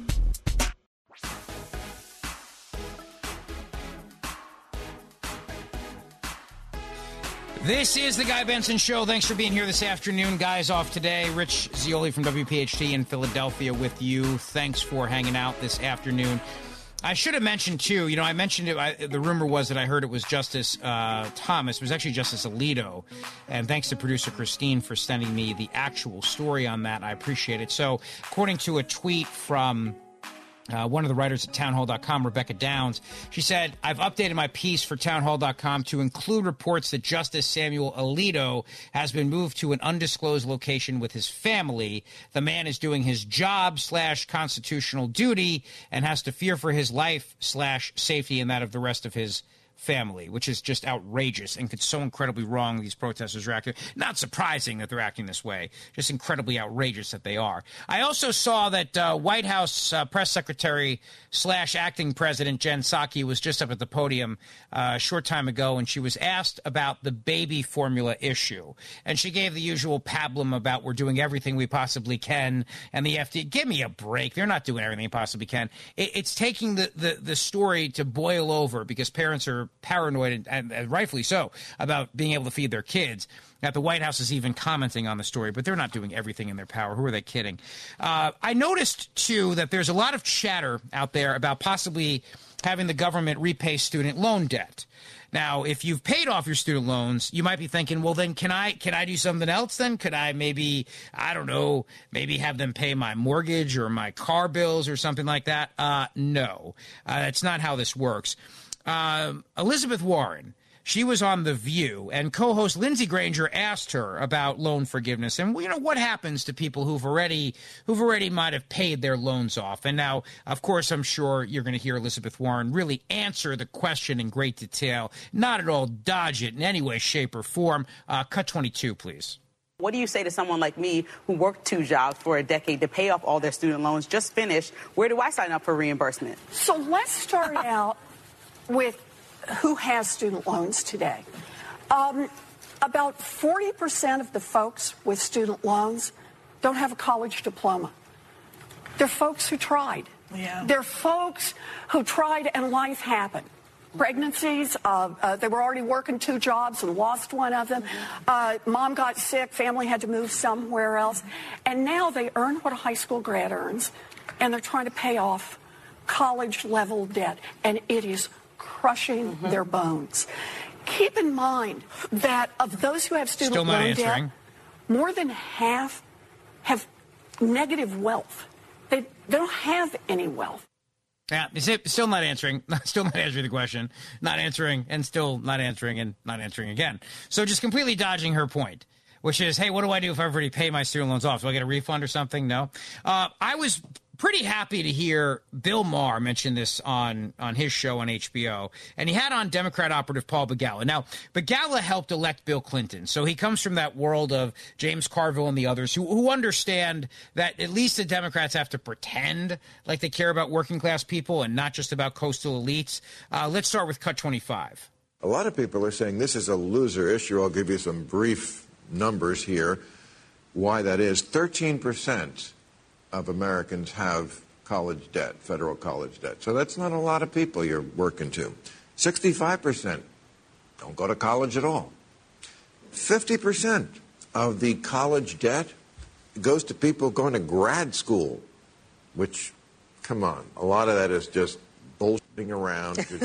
This is The Guy Benson Show. Thanks for being here this afternoon. Guy's off today. Rich Zeoli from W P H T in Philadelphia with you. Thanks for hanging out this afternoon. I should have mentioned, too, you know, I mentioned it. I, the rumor was that I heard it was Justice uh, Thomas. It was actually Justice Alito. And thanks to producer Christine for sending me the actual story on that. I appreciate it. So, according to a tweet from Uh, one of the writers at townhall dot com, Rebecca Downs, she said, I've updated my piece for townhall dot com to include reports that Justice Samuel Alito has been moved to an undisclosed location with his family. The man is doing his job slash constitutional duty and has to fear for his life slash safety and that of the rest of his family, which is just outrageous and it's so incredibly wrong these protesters are acting. Not surprising that they're acting this way, just incredibly outrageous that they are. I also saw that uh, White House uh, press secretary slash acting president Jen Psaki was just up at the podium uh, a short time ago, and she was asked about the baby formula issue. And she gave the usual pablum about we're doing everything we possibly can, and the F D A, give me a break. They're not doing everything they possibly can. It, it's taking the, the, the story to boil over because parents are paranoid, and, and, and rightfully so, about being able to feed their kids. That the White House is even commenting on the story, but they're not doing everything in their power. Who are they kidding? Uh, I noticed, too, that there's a lot of chatter out there about possibly having the government repay student loan debt. Now, if you've paid off your student loans, you might be thinking, well, then can I can I do something else then? Could I maybe, I don't know, maybe have them pay my mortgage or my car bills or something like that? Uh, no, uh, that's not how this works. Um, Elizabeth Warren, she was on The View, and co-host Lindsey Granger asked her about loan forgiveness and, you know, what happens to people who've already who've already might have paid their loans off. And now, of course, I'm sure you're going to hear Elizabeth Warren really answer the question in great detail, not at all dodge it in any way, shape, or form. Uh, cut twenty-two, please. What do you say to someone like me who worked two jobs for a decade to pay off all their student loans, just finished? Where do I sign up for reimbursement? So let's start out with who has student loans today. Um, about forty percent of the folks with student loans don't have a college diploma. They're folks who tried. Yeah. They're folks who tried and life happened. Pregnancies, uh, uh, they were already working two jobs and lost one of them. Uh, mom got sick, family had to move somewhere else. And now they earn what a high school grad earns, and they're trying to pay off college-level debt. And it is crushing mm-hmm. their bones. Keep in mind that of those who have student Still not loan answering. debt, more than half have negative wealth. They, they don't have any wealth. Yeah, still not answering, still not answering the question, not answering, and still not answering, and not answering again. So just completely dodging her point, which is, hey, what do I do if I've already paid my student loans off? Do I get a refund or something? No. Uh, I was pretty happy to hear Bill Maher mention this on, on his show on H B O, and he had on Democrat operative Paul Begala. Now, Begala helped elect Bill Clinton, so he comes from that world of James Carville and the others who, who understand that at least the Democrats have to pretend like they care about working-class people and not just about coastal elites. Uh, let's start with Cut twenty-five. A lot of people are saying this is a loser issue. I'll give you some brief numbers here, why that is. thirteen percent of Americans have college debt, federal college debt. So that's not a lot of people you're working to. sixty-five percent don't go to college at all. fifty percent of the college debt goes to people going to grad school, which, come on, a lot of that is just bullshitting around. You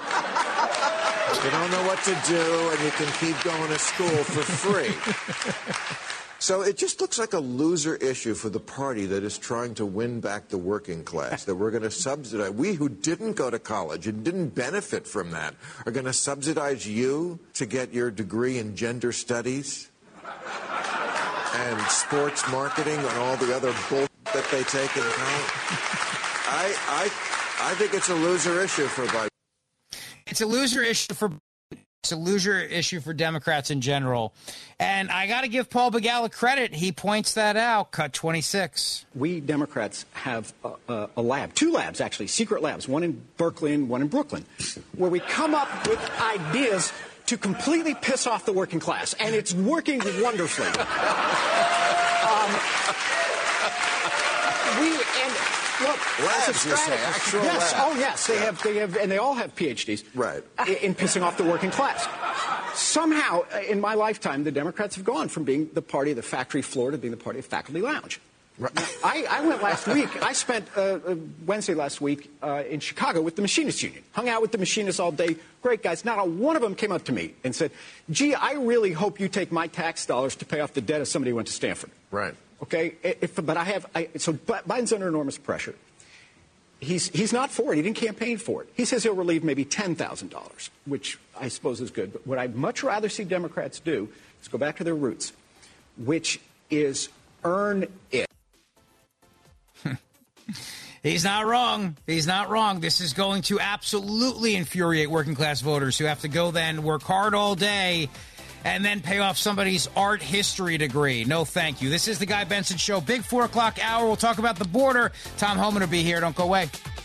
don't know what to do, and you can keep going to school for free. So it just looks like a loser issue for the party that is trying to win back the working class, that we're going to subsidize. We who didn't go to college and didn't benefit from that are going to subsidize you to get your degree in gender studies and sports marketing and all the other bullshit that they take in college. I, I, I think it's a loser issue for Biden. It's a loser issue for It's a loser issue for Democrats in general. And I got to give Paul Begala credit. He points that out. Cut twenty-six. We Democrats have a, a, a lab, two labs actually, secret labs, one in Berkeley and one in Brooklyn, where we come up with ideas to completely piss off the working class. And it's working wonderfully. um, we and look, labs, you say, actual yes, labs. oh yes, they yeah. have, they have, and they all have P H Ds, right? In, in pissing off the working class. Somehow, in my lifetime, the Democrats have gone from being the party of the factory floor to being the party of faculty lounge. Right. I, I went last week. I spent uh, Wednesday last week uh, in Chicago with the Machinists Union. Hung out with the machinists all day. Great guys. Not a one of them came up to me and said, "Gee, I really hope you take my tax dollars to pay off the debt of somebody who went to Stanford." Right. Okay. If, but I have. I, so Biden's under enormous pressure. He's he's not for it. He didn't campaign for it. He says he'll relieve maybe ten thousand dollars, which I suppose is good. But what I'd much rather see Democrats do is go back to their roots, which is earn it. He's not wrong. He's not wrong. This is going to absolutely infuriate working class voters who have to go then work hard all day and then pay off somebody's art history degree. No, thank you. This is the Guy Benson Show. Big four o'clock hour. We'll talk about the border. Tom Homan will be here. Don't go away.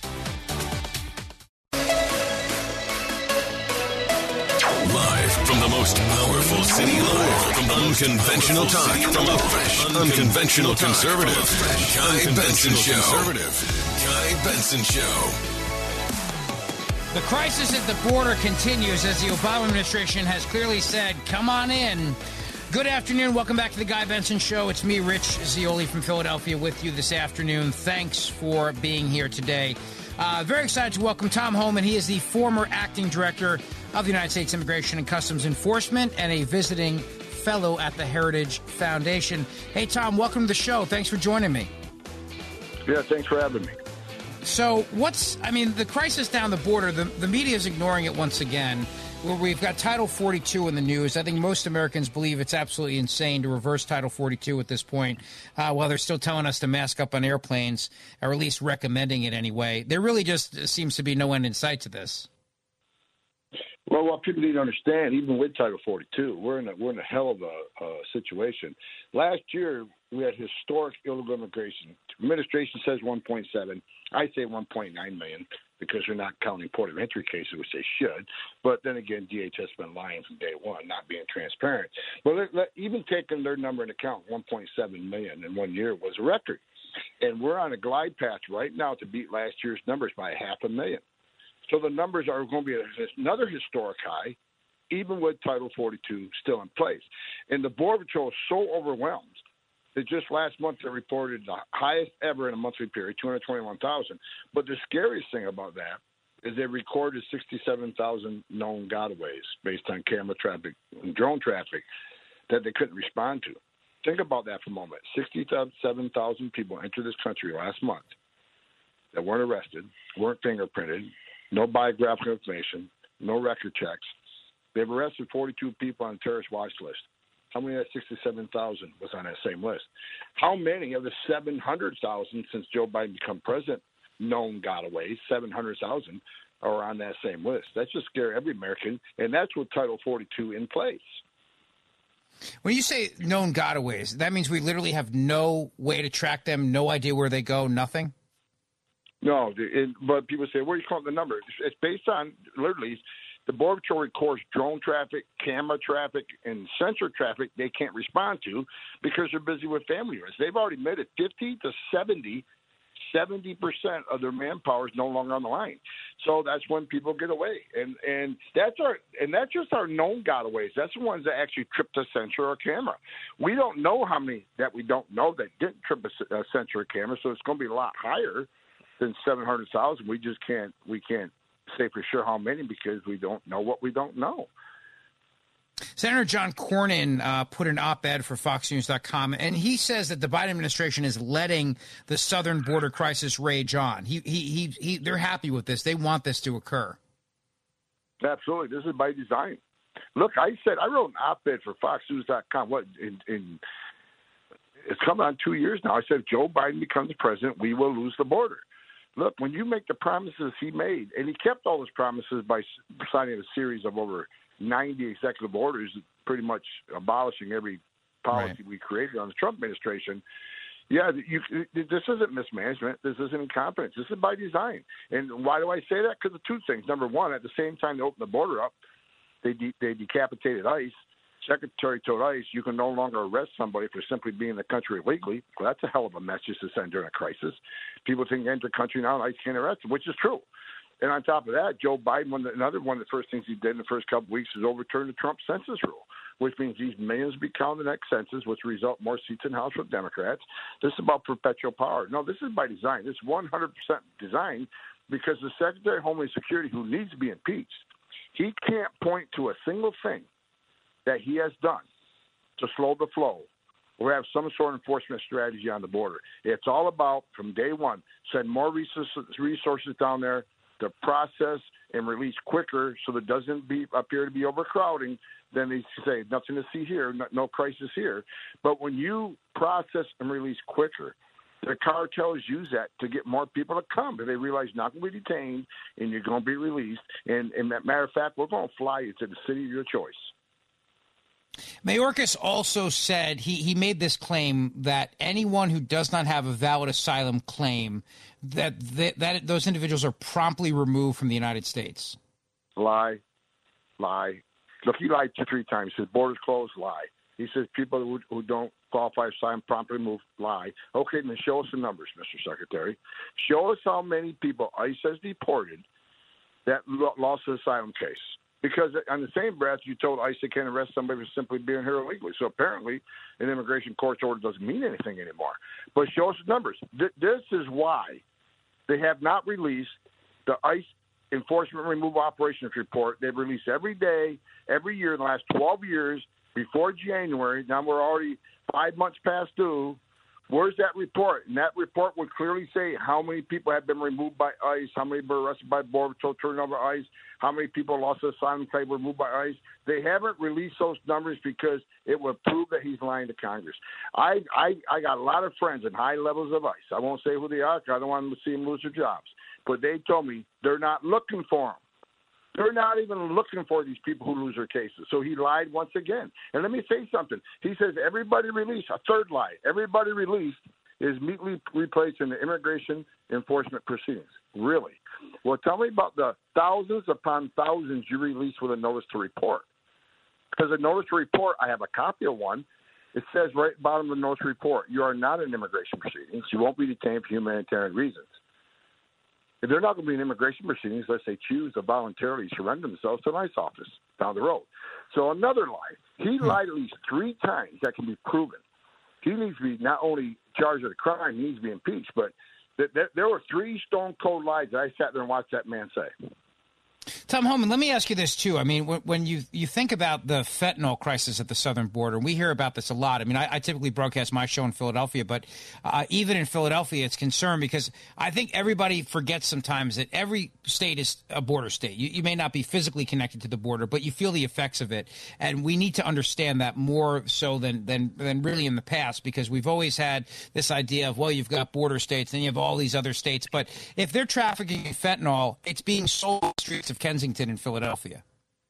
Live from the most powerful city, live from unconventional talk, from a fresh, unconventional conservative, Guy Benson Show. Conservative, Guy Benson Show. The crisis at the border continues as the Obama administration has clearly said, come on in. Good afternoon. Welcome back to the Guy Benson Show. It's me, Rich Zeoli from Philadelphia, with you this afternoon. Thanks for being here today. Uh, very excited to welcome Tom Homan. He is the former acting director of the United States Immigration and Customs Enforcement and a visiting fellow at the Heritage Foundation. Hey, Tom, welcome to the show. Thanks for joining me. Yeah, thanks for having me. So what's, I mean, the crisis down the border, the, the media is ignoring it once again. Where we've got Title forty-two in the news. I think most Americans believe it's absolutely insane to reverse Title forty-two at this point, uh, while they're still telling us to mask up on airplanes, or at least recommending it anyway. There really just seems to be no end in sight to this. Well, what people need to understand, even with Title forty-two, we're in a, we're in a hell of a uh, situation. Last year, we had historic illegal immigration. The administration says one point seven. I say one point nine million because we're not counting port of entry cases, which they should. But then again, D H S has been lying from day one, not being transparent. But let, let, even taking their number into account, one point seven million in one year was a record. And we're on a glide path right now to beat last year's numbers by half a million. So the numbers are going to be another historic high, even with Title forty-two still in place. And the Border Patrol is so overwhelmed that just last month they reported the highest ever in a monthly period, two hundred twenty-one thousand. But the scariest thing about that is they recorded sixty-seven thousand known gotaways based on camera traffic and drone traffic that they couldn't respond to. Think about that for a moment. sixty-seven thousand people entered this country last month. that weren't arrested, weren't fingerprinted, no biographical information, no record checks. They've arrested forty-two people on the terrorist watch list. How many of that sixty-seven thousand was on that same list? How many of the seven hundred thousand since Joe Biden became president, known gotaways, seven hundred thousand, are on that same list? That should scare every American, and that's with Title forty-two in place. When you say known gotaways, that means we literally have no way to track them, no idea where they go, nothing? No, it, but people say, where are you calling the number? It's, it's based on, literally, the Border Patrol records drone traffic, camera traffic, and sensor traffic they can't respond to because they're busy with family units. They've already admitted fifty to seventy, seventy percent of their manpower is no longer on the line. So that's when people get away. And and that's our and that's just our known gotaways. That's the ones that actually tripped a sensor or camera. We don't know how many that we don't know that didn't trip a, a sensor or camera, so it's going to be a lot higher than seven hundred thousand. We just can't we can't say for sure how many because we don't know what we don't know. Senator John Cornyn uh, put an op-ed for Fox News dot com, and he says that the Biden administration is letting the southern border crisis rage on. He, he, he, he, they're happy with this. They want this to occur. Absolutely. This is by design. Look, I said, I wrote an op-ed for Fox News dot com. What, in, in, it's coming on two years now. I said, if Joe Biden becomes president, we will lose the border. Look, when you make the promises he made, and he kept all his promises by signing a series of over ninety executive orders, pretty much abolishing every policy right. we created on the Trump administration. Yeah, you, this isn't mismanagement. This isn't incompetence. This is by design. And why do I say that? Because of two things. Number one, at the same time they opened the border up, they de- they decapitated ICE. Secretary told ICE you can no longer arrest somebody for simply being in the country illegally. Well, that's a hell of a message to send during a crisis. People think enter the country now and ICE can't arrest them, which is true. And on top of that, Joe Biden, one, another one of the first things he did in the first couple of weeks is overturn the Trump census rule, which means these millions will be counted in the next census, which will result in more seats in the House for Democrats. This is about perpetual power. No, this is by design. This is one hundred percent designed because the Secretary of Homeland Security, who needs to be impeached, he can't point to a single thing that he has done to slow the flow or have some sort of enforcement strategy on the border. It's all about, from day one, send more resources, resources down there to process and release quicker so that it doesn't be, appear to be overcrowding. Then they say, nothing to see here, no, no crisis here. But when you process and release quicker, the cartels use that to get more people to come. But they realize you're not going to be detained and you're going to be released. And, and matter of fact, we're going to fly you to the city of your choice. Mayorkas also said he, he made this claim that anyone who does not have a valid asylum claim, that, that that those individuals are promptly removed from the United States. Lie. Lie. Look, he lied two, three times. He says borders closed. Lie. He says people who, who don't qualify for asylum promptly removed. Lie. Okay, then show us the numbers, Mister Secretary. Show us how many people ICE has deported that lost the asylum case. Because on the same breath, you told ICE they can't arrest somebody for simply being here illegally. So apparently, an immigration court order doesn't mean anything anymore. But show us the numbers. Th- this is why they have not released the ICE Enforcement Removal Operations Report. They've released every day, every year in the last twelve years before January. Now we're already five months past due. Where's that report? And that report would clearly say how many people have been removed by ICE, how many were arrested by Border Patrol, turned over ICE, how many people lost their asylum claim, were removed by ICE. They haven't released those numbers because it would prove that he's lying to Congress. I, I, I got a lot of friends in high levels of ICE. I won't say who they are because I don't want them to see them lose their jobs. But they told me they're not looking for them. They're not even looking for these people who lose their cases. So he lied once again. And let me say something. He says everybody released, a third lie, everybody released is immediately replaced in the immigration enforcement proceedings. Really? Well, tell me about the thousands upon thousands you released with a notice to report. Because a notice to report, I have a copy of one. It says right at the bottom of the notice to report, you are not in immigration proceedings. You won't be detained for humanitarian reasons. If they're not going to be in immigration proceedings unless they choose to voluntarily surrender themselves to an ICE office down the road. So another lie. He lied at least three times that can be proven. He needs to be not only charged with a crime, he needs to be impeached. But th- th- there were three stone cold lies that I sat there and watched that man say. Tom Homan, let me ask you this, too. I mean, when, when you, you think about the fentanyl crisis at the southern border, we hear about this a lot. I mean, I, I typically broadcast my show in Philadelphia, but uh, even in Philadelphia, it's concern because I think everybody forgets sometimes that every state is a border state. You, you may not be physically connected to the border, but you feel the effects of it. And we need to understand that more so than, than, than really in the past, because we've always had this idea of, well, you've got border states, then you have all these other states. But if they're trafficking fentanyl, it's being sold on the streets of Kensington and Philadelphia.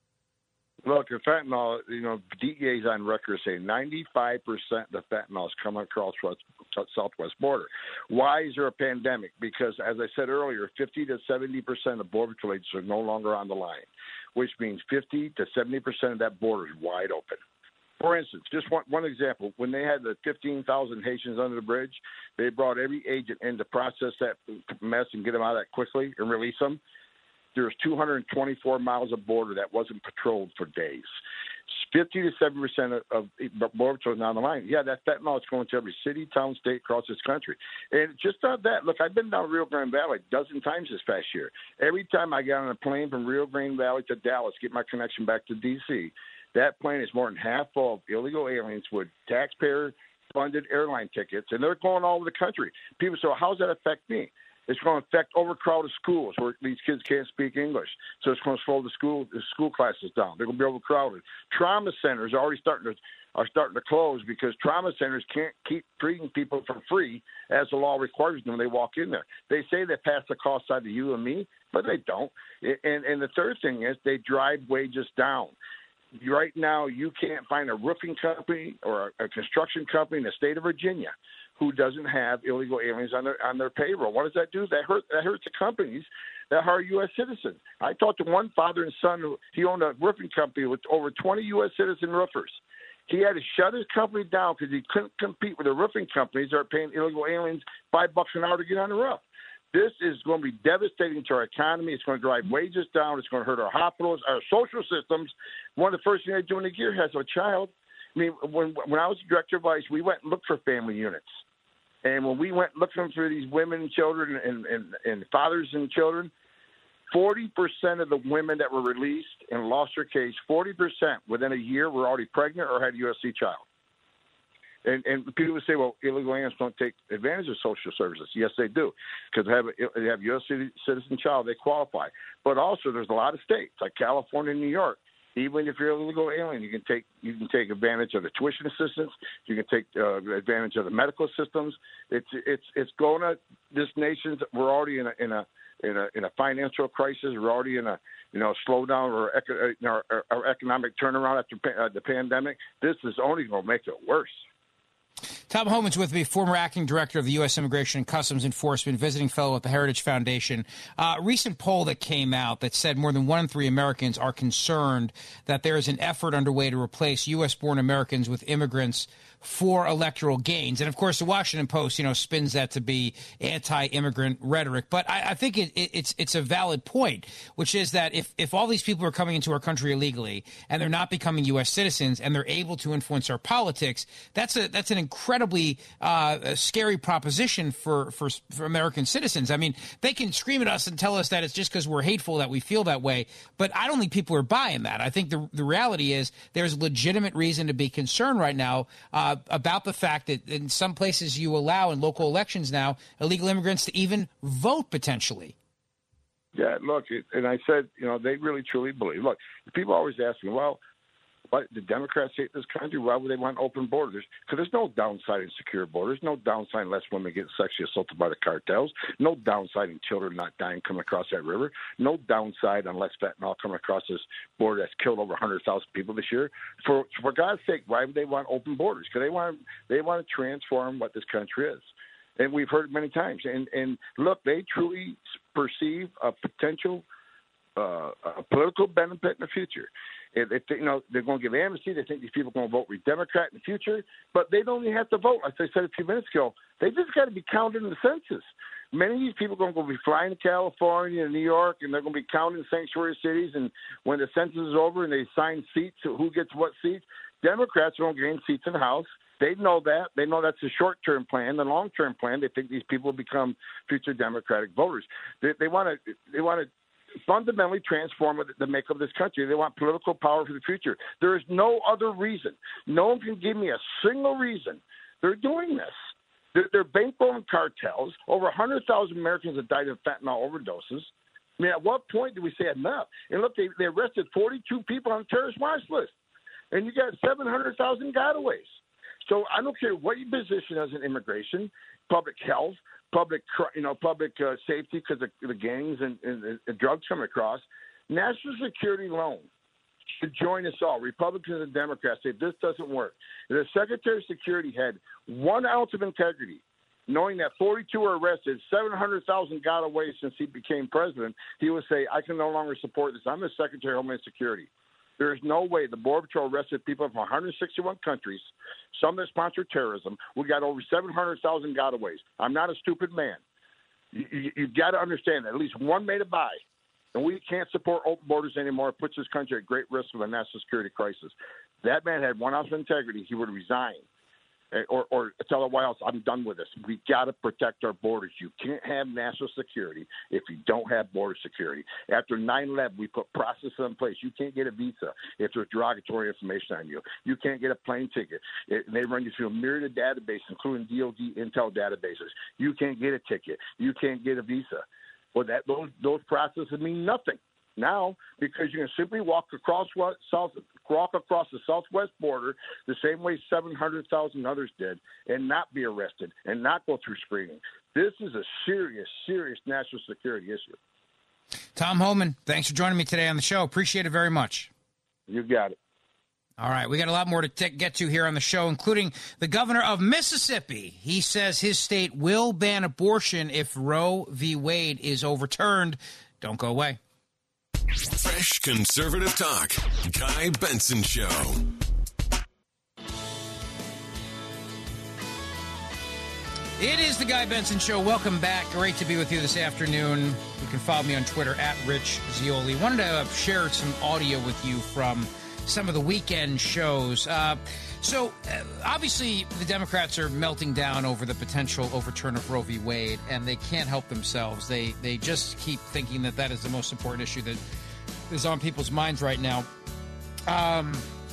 Look, the fentanyl, you know, D E A's on record saying ninety-five percent of the fentanyl is coming across the southwest border. Why is there a pandemic? Because, as I said earlier, fifty to seventy percent of border patrol agents are no longer on the line, which means fifty to seventy percent of that border is wide open. For instance, just one, one example, when they had the fifteen thousand Haitians under the bridge, they brought every agent in to process that mess and get them out of that quickly and release them. There's two hundred twenty-four miles of border that wasn't patrolled for days. fifty to seventy percent of, of border patrol is on the line. Yeah, that fentanyl is going to every city, town, state across this country. And just not that. Look, I've been down Rio Grande Valley a dozen times this past year. Every time I got on a plane from Rio Grande Valley to Dallas, get my connection back to D C, that plane is more than half full of illegal aliens with taxpayer-funded airline tickets, and they're going all over the country. People say, well, how does that affect me? It's going to affect overcrowded schools where these kids can't speak English. So it's going to slow the school the school classes down. They're going to be overcrowded. Trauma centers are already starting to are starting to close because trauma centers can't keep treating people for free as the law requires them when they walk in there. They say they pass the cost side to you and me, but they don't. And and the third thing is they drive wages down. Right now, you can't find a roofing company or a construction company in the state of Virginia who doesn't have illegal aliens on their on their payroll. What does that do? That hurt that hurts the companies that hire U S citizens. I talked to one father and son who he owned a roofing company with over twenty U S citizen roofers. He had to shut his company down because he couldn't compete with the roofing companies that are paying illegal aliens five bucks an hour to get on the roof. This is going to be devastating to our economy. It's going to drive wages down. It's going to hurt our hospitals, our social systems. One of the first things I do in a year has a child. I mean, when when I was director of ICE, we went and looked for family units. And when we went looking for these women and children and, and, and fathers and children, forty percent of the women that were released and lost their case, forty percent within a year were already pregnant or had a U S C child. And, and people would say, well, illegal aliens don't take advantage of social services. Yes, they do, because they have a, they have a U S citizen child, they qualify. But also, there's a lot of states like California and New York. Even if you're a legal alien, you can take you can take advantage of the tuition assistance. You can take uh, advantage of the medical systems. It's it's it's going to this nation's. We're already in a in a in a in a financial crisis. We're already in a you know slowdown or you know, our, our economic turnaround after uh, the pandemic. This is only going to make it worse. Tom Homan's with me, former acting director of the U S Immigration and Customs Enforcement, visiting fellow at the Heritage Foundation. Uh, a recent poll that came out that said more than one in three Americans are concerned that there is an effort underway to replace U S-born Americans with immigrants for electoral gains. And, of course, the Washington Post, you know, spins that to be anti-immigrant rhetoric. But I, I think it, it, it's it's a valid point, which is that if, if all these people are coming into our country illegally and they're not becoming U S citizens and they're able to influence our politics, that's a that's an incredibly uh, scary proposition for, for, for American citizens. I mean, they can scream at us and tell us that it's just because we're hateful that we feel that way. But I don't think people are buying that. I think the, the reality is there's legitimate reason to be concerned right now uh, about the fact that in some places you allow in local elections now illegal immigrants to even vote potentially. Yeah, look, and I said, you know, they really truly believe. Look, people always ask me, well, why the Democrats hate this country? Why would they want open borders? Because there's no downside in secure borders. No downside unless women get sexually assaulted by the cartels. No downside in children not dying coming across that river. No downside unless fentanyl coming across this border that's killed over one hundred thousand people this year. For for God's sake, why would they want open borders? Because they want they want to transform what this country is. And we've heard it many times. And, and look, they truly perceive a potential uh, a political benefit in the future. If they, you know, they're going to give amnesty. They think these people are going to vote Democrat in the future, but they don't even have to vote. Like I said a few minutes ago, they just got to be counted in the census. Many of these people are going to be flying to California and New York, and they're going to be counted in sanctuary cities. And when the census is over and they assign seats, who gets what seats, Democrats are going to gain seats in the House. They know that. They know that's a short-term plan. The long-term plan, they think these people will become future Democratic voters. They, they want to. They want to. fundamentally transform the makeup of this country. They want political power for the future. There is no other reason. No one can give me a single reason they're doing this. They're, they're bankrolling cartels. Over one hundred thousand Americans have died of fentanyl overdoses. I mean, at what point do we say enough? And look, they, they arrested forty-two people on the terrorist watch list. And you got seven hundred thousand gotaways. So I don't care what your position is in immigration, public health, public, you know, public uh, safety because of the gangs and, and, and drugs coming across. National security alone should join us all, Republicans and Democrats, say this doesn't work. If the Secretary of Security had one ounce of integrity, knowing that forty-two were arrested, seven hundred thousand got away since he became president, he would say, I can no longer support this. I'm the Secretary of Homeland Security. There is no way the Border Patrol arrested people from one hundred sixty-one countries, some that sponsor terrorism. We got over seven hundred thousand gotaways. I'm not a stupid man. You, you, you've got to understand that at least one made a buy, and we can't support open borders anymore. It puts this country at great risk of a national security crisis. That man had one ounce of integrity. He would resign. Or, or tell the White House, I'm done with this. We got to protect our borders. You can't have national security if you don't have border security. After nine eleven, we put processes in place. You can't get a visa if there's derogatory information on you. You can't get a plane ticket. It, they run you through a myriad of databases, including D O D intel databases. You can't get a ticket. You can't get a visa. Well, that those those processes mean nothing now because you can simply walk across what south walk across the southwest border the same way seven hundred thousand others did and not be arrested and not go through screening. This is a serious, serious national security issue. Tom Homan, thanks for joining me today on the show. Appreciate it very much. You got it. All right, we got a lot more to t- get to here on the show, including the governor of Mississippi. He says his state will ban abortion if Roe v. Wade is overturned. Don't go away. Fresh conservative talk. Guy Benson Show. It is the Guy Benson Show. Welcome back. Great to be with you this afternoon. You can follow me on Twitter at Rich Zeoli. Wanted to uh, share some audio with you from some of the weekend shows. Uh, so, uh, obviously, the Democrats are melting down over the potential overturn of Roe v. Wade, and they can't help themselves. They they just keep thinking that that is the most important issue that is on people's minds right now. Um,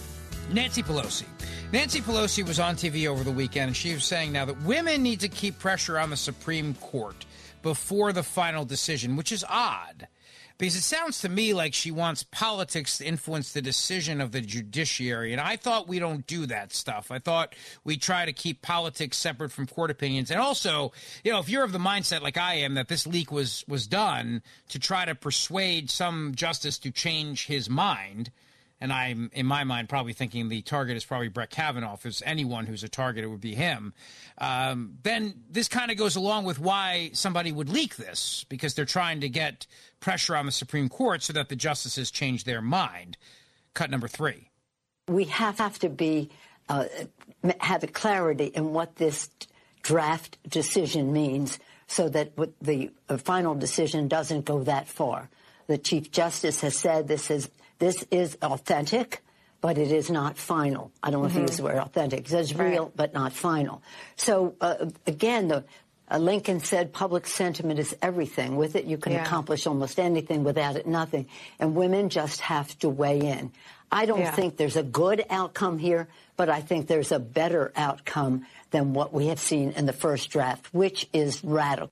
Nancy Pelosi. Nancy Pelosi was on T V over the weekend, and she was saying now that women need to keep pressure on the Supreme Court before the final decision, which is odd. Because it sounds to me like she wants politics to influence the decision of the judiciary. And I thought we don't do that stuff. I thought we try to keep politics separate from court opinions. And also, you know, if you're of the mindset like I am that this leak was was done to try to persuade some justice to change his mind, and I'm, in my mind, probably thinking the target is probably Brett Kavanaugh. If there's anyone who's a target, it would be him. Um, then this kind of goes along with why somebody would leak this, because they're trying to get pressure on the Supreme Court so that the justices change their mind. Cut number three. We have, have to be uh, have a clarity in what this draft decision means so that the final decision doesn't go that far. The Chief Justice has said this is This is authentic, but it is not final. I don't know mm-hmm. if he used the word authentic. It says right. real, but not final. So, uh, again, the, uh, Lincoln said public sentiment is everything. With it, you can yeah. accomplish almost anything. Without it, nothing. And women just have to weigh in. I don't yeah. think there's a good outcome here, but I think there's a better outcome than what we have seen in the first draft, which is radical.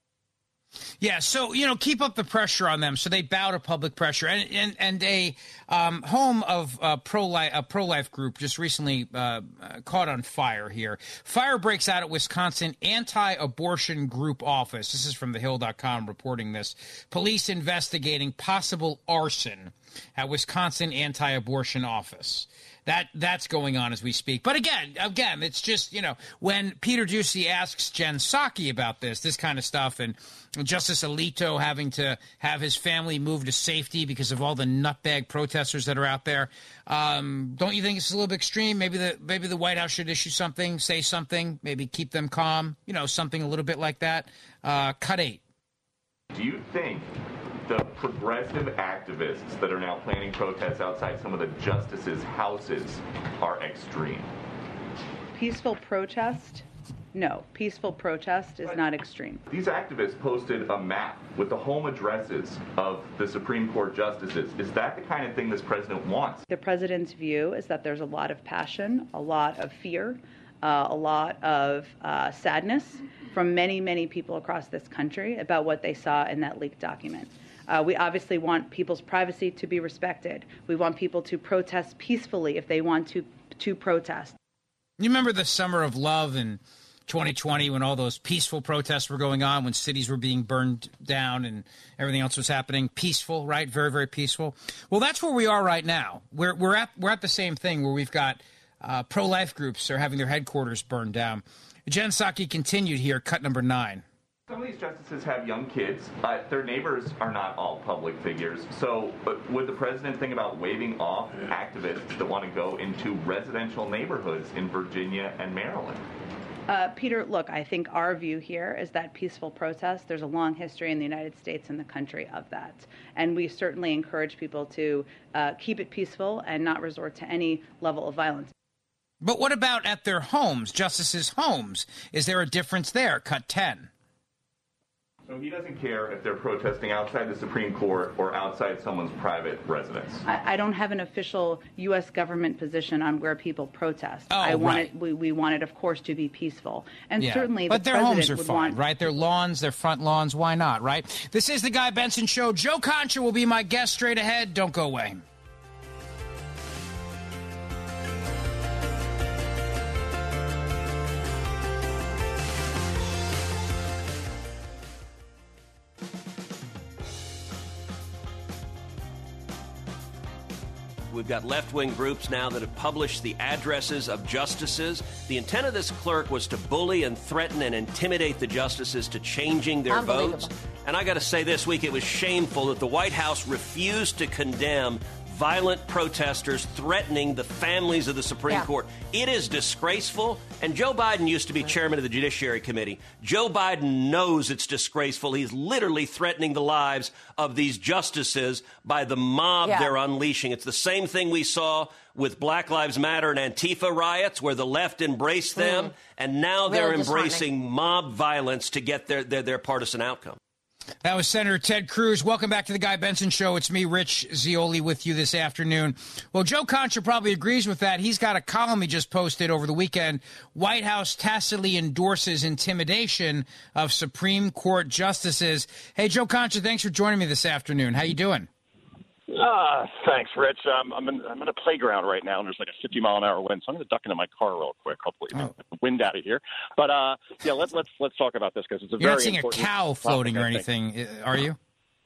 Yeah, so, you know, keep up the pressure on them so they bow to public pressure. And and, and a um, home of uh, pro-life, a pro-life group just recently uh, caught on fire here. Fire breaks out at Wisconsin anti-abortion group office. This is from the hill dot com reporting this. Police investigating possible arson at Wisconsin anti-abortion office. That that's going on as we speak. But again, again, it's just, you know, when Peter Doocy asks Jen Psaki about this, this kind of stuff, and Justice Alito having to have his family moved to safety because of all the nutbag protesters that are out there, um, don't you think it's a little bit extreme? Maybe the maybe the White House should issue something, say something, maybe keep them calm, you know, something a little bit like that. Uh, cut eight. Do you think the progressive activists that are now planning protests outside some of the justices' houses are extreme? Peaceful protest No, peaceful protest is not extreme. These activists posted a map with the home addresses of the Supreme Court justices. Is that the kind of thing this president wants? The president's view is that there's a lot of passion, a lot of fear, uh, a lot of uh, sadness from many, many people across this country about what they saw in that leaked document. Uh, we obviously want people's privacy to be respected. We want people to protest peacefully if they want to to protest. You remember the summer of love in twenty twenty when all those peaceful protests were going on, when cities were being burned down and everything else was happening? Peaceful, right? Very, very peaceful. Well, that's where we are right now. We're we're at we're at the same thing where we've got uh, pro-life groups are having their headquarters burned down. Jen Psaki continued here, cut number nine. Some of these justices have young kids. Uh, their neighbors are not all public figures. So uh, would the president think about waving off activists that want to go into residential neighborhoods in Virginia and Maryland? Uh, Peter, look, I think our view here is that peaceful protest, there's a long history in the United States and the country of that. And we certainly encourage people to uh, keep it peaceful and not resort to any level of violence. But what about at their homes, justices' homes? Is there a difference there? Cut ten. So he doesn't care if they're protesting outside the Supreme Court or outside someone's private residence. I, I don't have an official U S government position on where people protest. Oh, I want right. it, we, we want it, of course, to be peaceful. And Yeah. certainly but the their president homes are would fine, want... right? Their lawns, their front lawns, why not, right? This is the Guy Benson Show. Joe Concha will be my guest straight ahead. Don't go away. We've got left-wing groups now that have published the addresses of justices. The intent of this clerk was to bully and threaten and intimidate the justices to changing their votes. And I got to say, this week it was shameful that the White House refused to condemn violent protesters threatening the families of the Supreme Yeah. Court. It is disgraceful. And Joe Biden used to be chairman of the Judiciary Committee. Joe Biden knows it's disgraceful. He's literally threatening the lives of these justices by the mob Yeah. they're unleashing. It's the same thing we saw with Black Lives Matter and Antifa riots, where the left embraced them, Mm. and now Really they're disheartening. embracing mob violence to get their, their, their partisan outcome. That was Senator Ted Cruz. Welcome back to the Guy Benson Show. It's me, Rich Zeoli, with you this afternoon. Well, Joe Concha probably agrees with that. He's got a column he just posted over the weekend. White House tacitly endorses intimidation of Supreme Court justices. Hey, Joe Concha, thanks for joining me this afternoon. How you doing? Ah, thanks, Rich. Um, I'm in I'm in a playground right now, and there's like a fifty mile an hour wind, so I'm going to duck into my car real quick. Hopefully, oh. the wind out of here. But uh, yeah, let's let's let's talk about this because it's a You're very not seeing a important cow floating or topic, I think. anything, are you?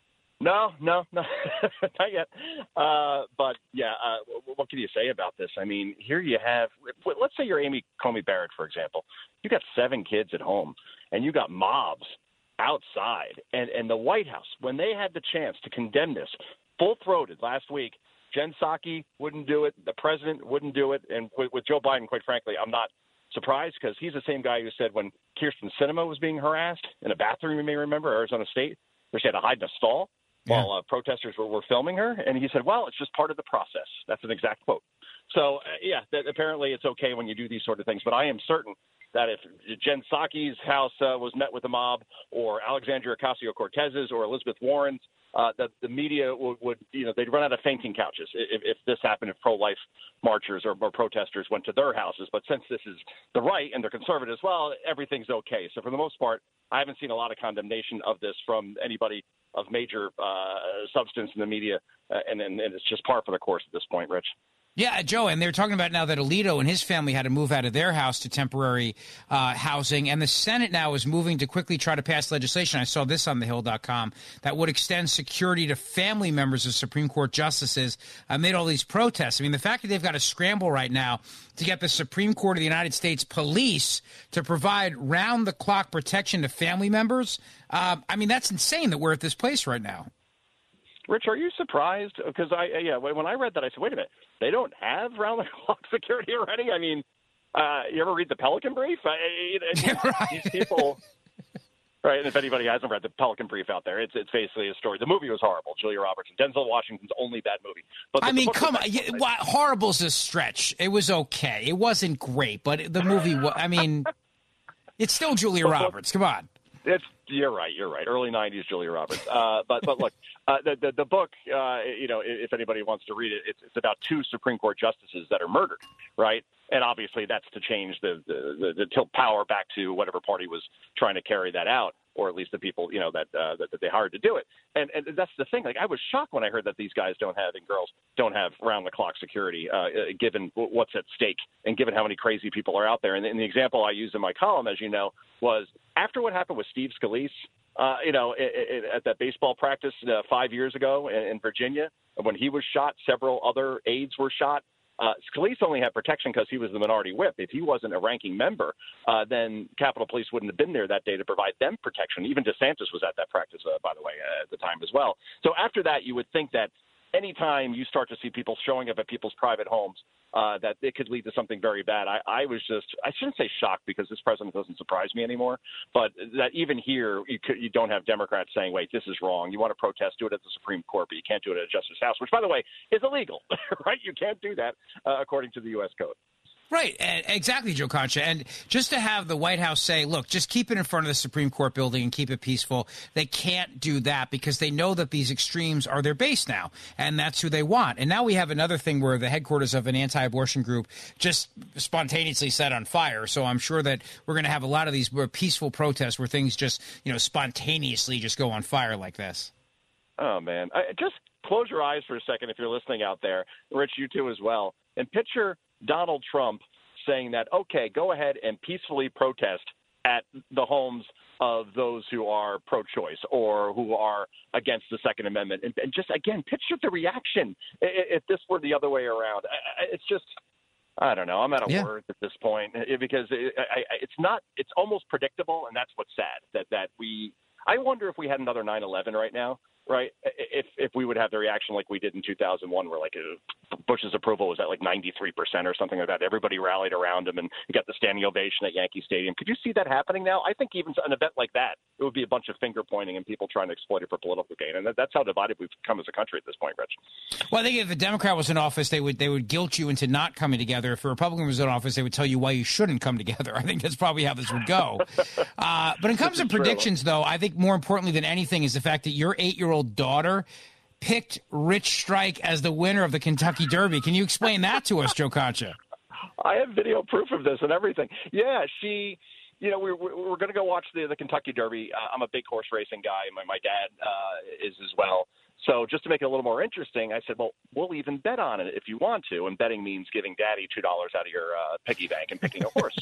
No, no, no, not yet. Uh, but yeah, uh, what can you say about this? I mean, here you have, let's say you're Amy Comey Barrett, for example. You got seven kids at home, and you got mobs outside, and and the White House, when they had the chance to condemn this, full-throated last week. Jen Psaki wouldn't do it. The president wouldn't do it. And with, with Joe Biden, quite frankly, I'm not surprised because he's the same guy who said when Kyrsten Sinema was being harassed in a bathroom, you may remember, Arizona State, where she had to hide in a stall Yeah. while uh, protesters were, were filming her. And he said, well, it's just part of the process. That's an exact quote. So, uh, yeah, that apparently it's okay when you do these sort of things. But I am certain that if Jen Psaki's house uh, was met with a mob, or Alexandria Ocasio-Cortez's, or Elizabeth Warren's, uh, that the media would, would, you know, they'd run out of fainting couches if, if this happened, if pro-life marchers or, or protesters went to their houses. But since this is the right and they're conservative as well, everything's okay. So for the most part, I haven't seen a lot of condemnation of this from anybody of major uh, substance in the media, uh, and, and, and it's just par for the course at this point, Rich. Yeah, Joe, and they're talking about now that Alito and his family had to move out of their house to temporary uh, housing, and the Senate now is moving to quickly try to pass legislation. I saw this on the hill dot com that would extend security to family members of Supreme Court justices amid all these protests. I mean, the fact that they've got to scramble right now to get the Supreme Court of the United States Police to provide round-the-clock protection to family members, uh, I mean, that's insane that we're at this place right now. Rich, are you surprised? Because I, yeah, when I read that, I said, wait a minute, they don't have round-the-clock security already? I mean, uh, you ever read the Pelican Brief? I, I, right. These people, right? And if anybody hasn't read the Pelican Brief out there, it's it's basically a story. The movie was horrible. Julia Roberts and Denzel Washington's only bad movie. But the, I mean, the come on, yeah, well, horrible's a stretch. It was okay. It wasn't great, but the movie, I mean. It's still Julia But, Roberts. Come on. It's you're right. You're right. Early nineties, Julia Roberts. Uh, but but look, uh, the, the the book. Uh, you know, if anybody wants to read it, it's it's about two Supreme Court justices that are murdered, right? And obviously, that's to change the the, the, the tilt power back to whatever party was trying to carry that out, or at least the people you know that uh, that, that they hired to do it. And and that's the thing. Like I was shocked when I heard that these guys don't have and girls don't have round the clock security, uh, given what's at stake and given how many crazy people are out there. And, and the example I used in my column, as you know, was after what happened with Steve Scalise, uh, you know, it, it, at that baseball practice uh, five years ago in, in Virginia, when he was shot, several other aides were shot. Uh, Scalise only had protection because he was the minority whip. If he wasn't a ranking member, uh, then Capitol Police wouldn't have been there that day to provide them protection. Even DeSantis was at that practice, uh, by the way, uh, at the time as well. So after that, you would think that anytime you start to see people showing up at people's private homes, uh, that it could lead to something very bad. I, I was just, I shouldn't say shocked because this president doesn't surprise me anymore, but that even here, you, could, you don't have Democrats saying, wait, this is wrong. You want to protest, do it at the Supreme Court, but you can't do it at Justice House, which, by the way, is illegal, right? You can't do that uh, according to the U S Code. Right, exactly, Joe Concha. And just to have the White House say, look, just keep it in front of the Supreme Court building and keep it peaceful, they can't do that because they know that these extremes are their base now, and that's who they want. And now we have another thing where the headquarters of an anti-abortion group just spontaneously set on fire. So I'm sure that we're going to have a lot of these peaceful protests where things just, you know, spontaneously just go on fire like this. Oh, man. I, just close your eyes for a second if you're listening out there. Rich, you too as well. And picture Donald Trump saying that, okay, go ahead and peacefully protest at the homes of those who are pro-choice or who are against the Second Amendment. And, and just, again, picture the reaction if this were the other way around. It's just, I don't know. I'm out of yeah. words at this point because it, I, it's not, it's almost predictable, and that's what's sad, that, that we, I wonder if we had another nine eleven right now. Right, if if we would have the reaction like we did in two thousand one, where like uh, Bush's approval was at like ninety-three percent or something like that. Everybody rallied around him, and you got the standing ovation at Yankee Stadium. Could you see that happening now? I think even an event like that, it would be a bunch of finger pointing and people trying to exploit it for political gain, and that, that's how divided we've come as a country at this point, Rich. Well, I think if a Democrat was in office, they would they would guilt you into not coming together. If a Republican was in office, they would tell you why you shouldn't come together. I think that's probably how this would go. Uh, but in terms of predictions, though, I think more importantly than anything is the fact that your eight-year-old daughter picked Rich Strike as the winner of the Kentucky Derby. Can you explain that to us, Joe Concha? I have video proof of this and everything. Yeah, she, you know, we're, we're going to go watch the, the Kentucky Derby. Uh, I'm a big horse racing guy. My, my dad uh, is as well. So just to make it a little more interesting, I said, well, we'll even bet on it if you want to. And betting means giving daddy two dollars out of your uh, piggy bank and picking a horse.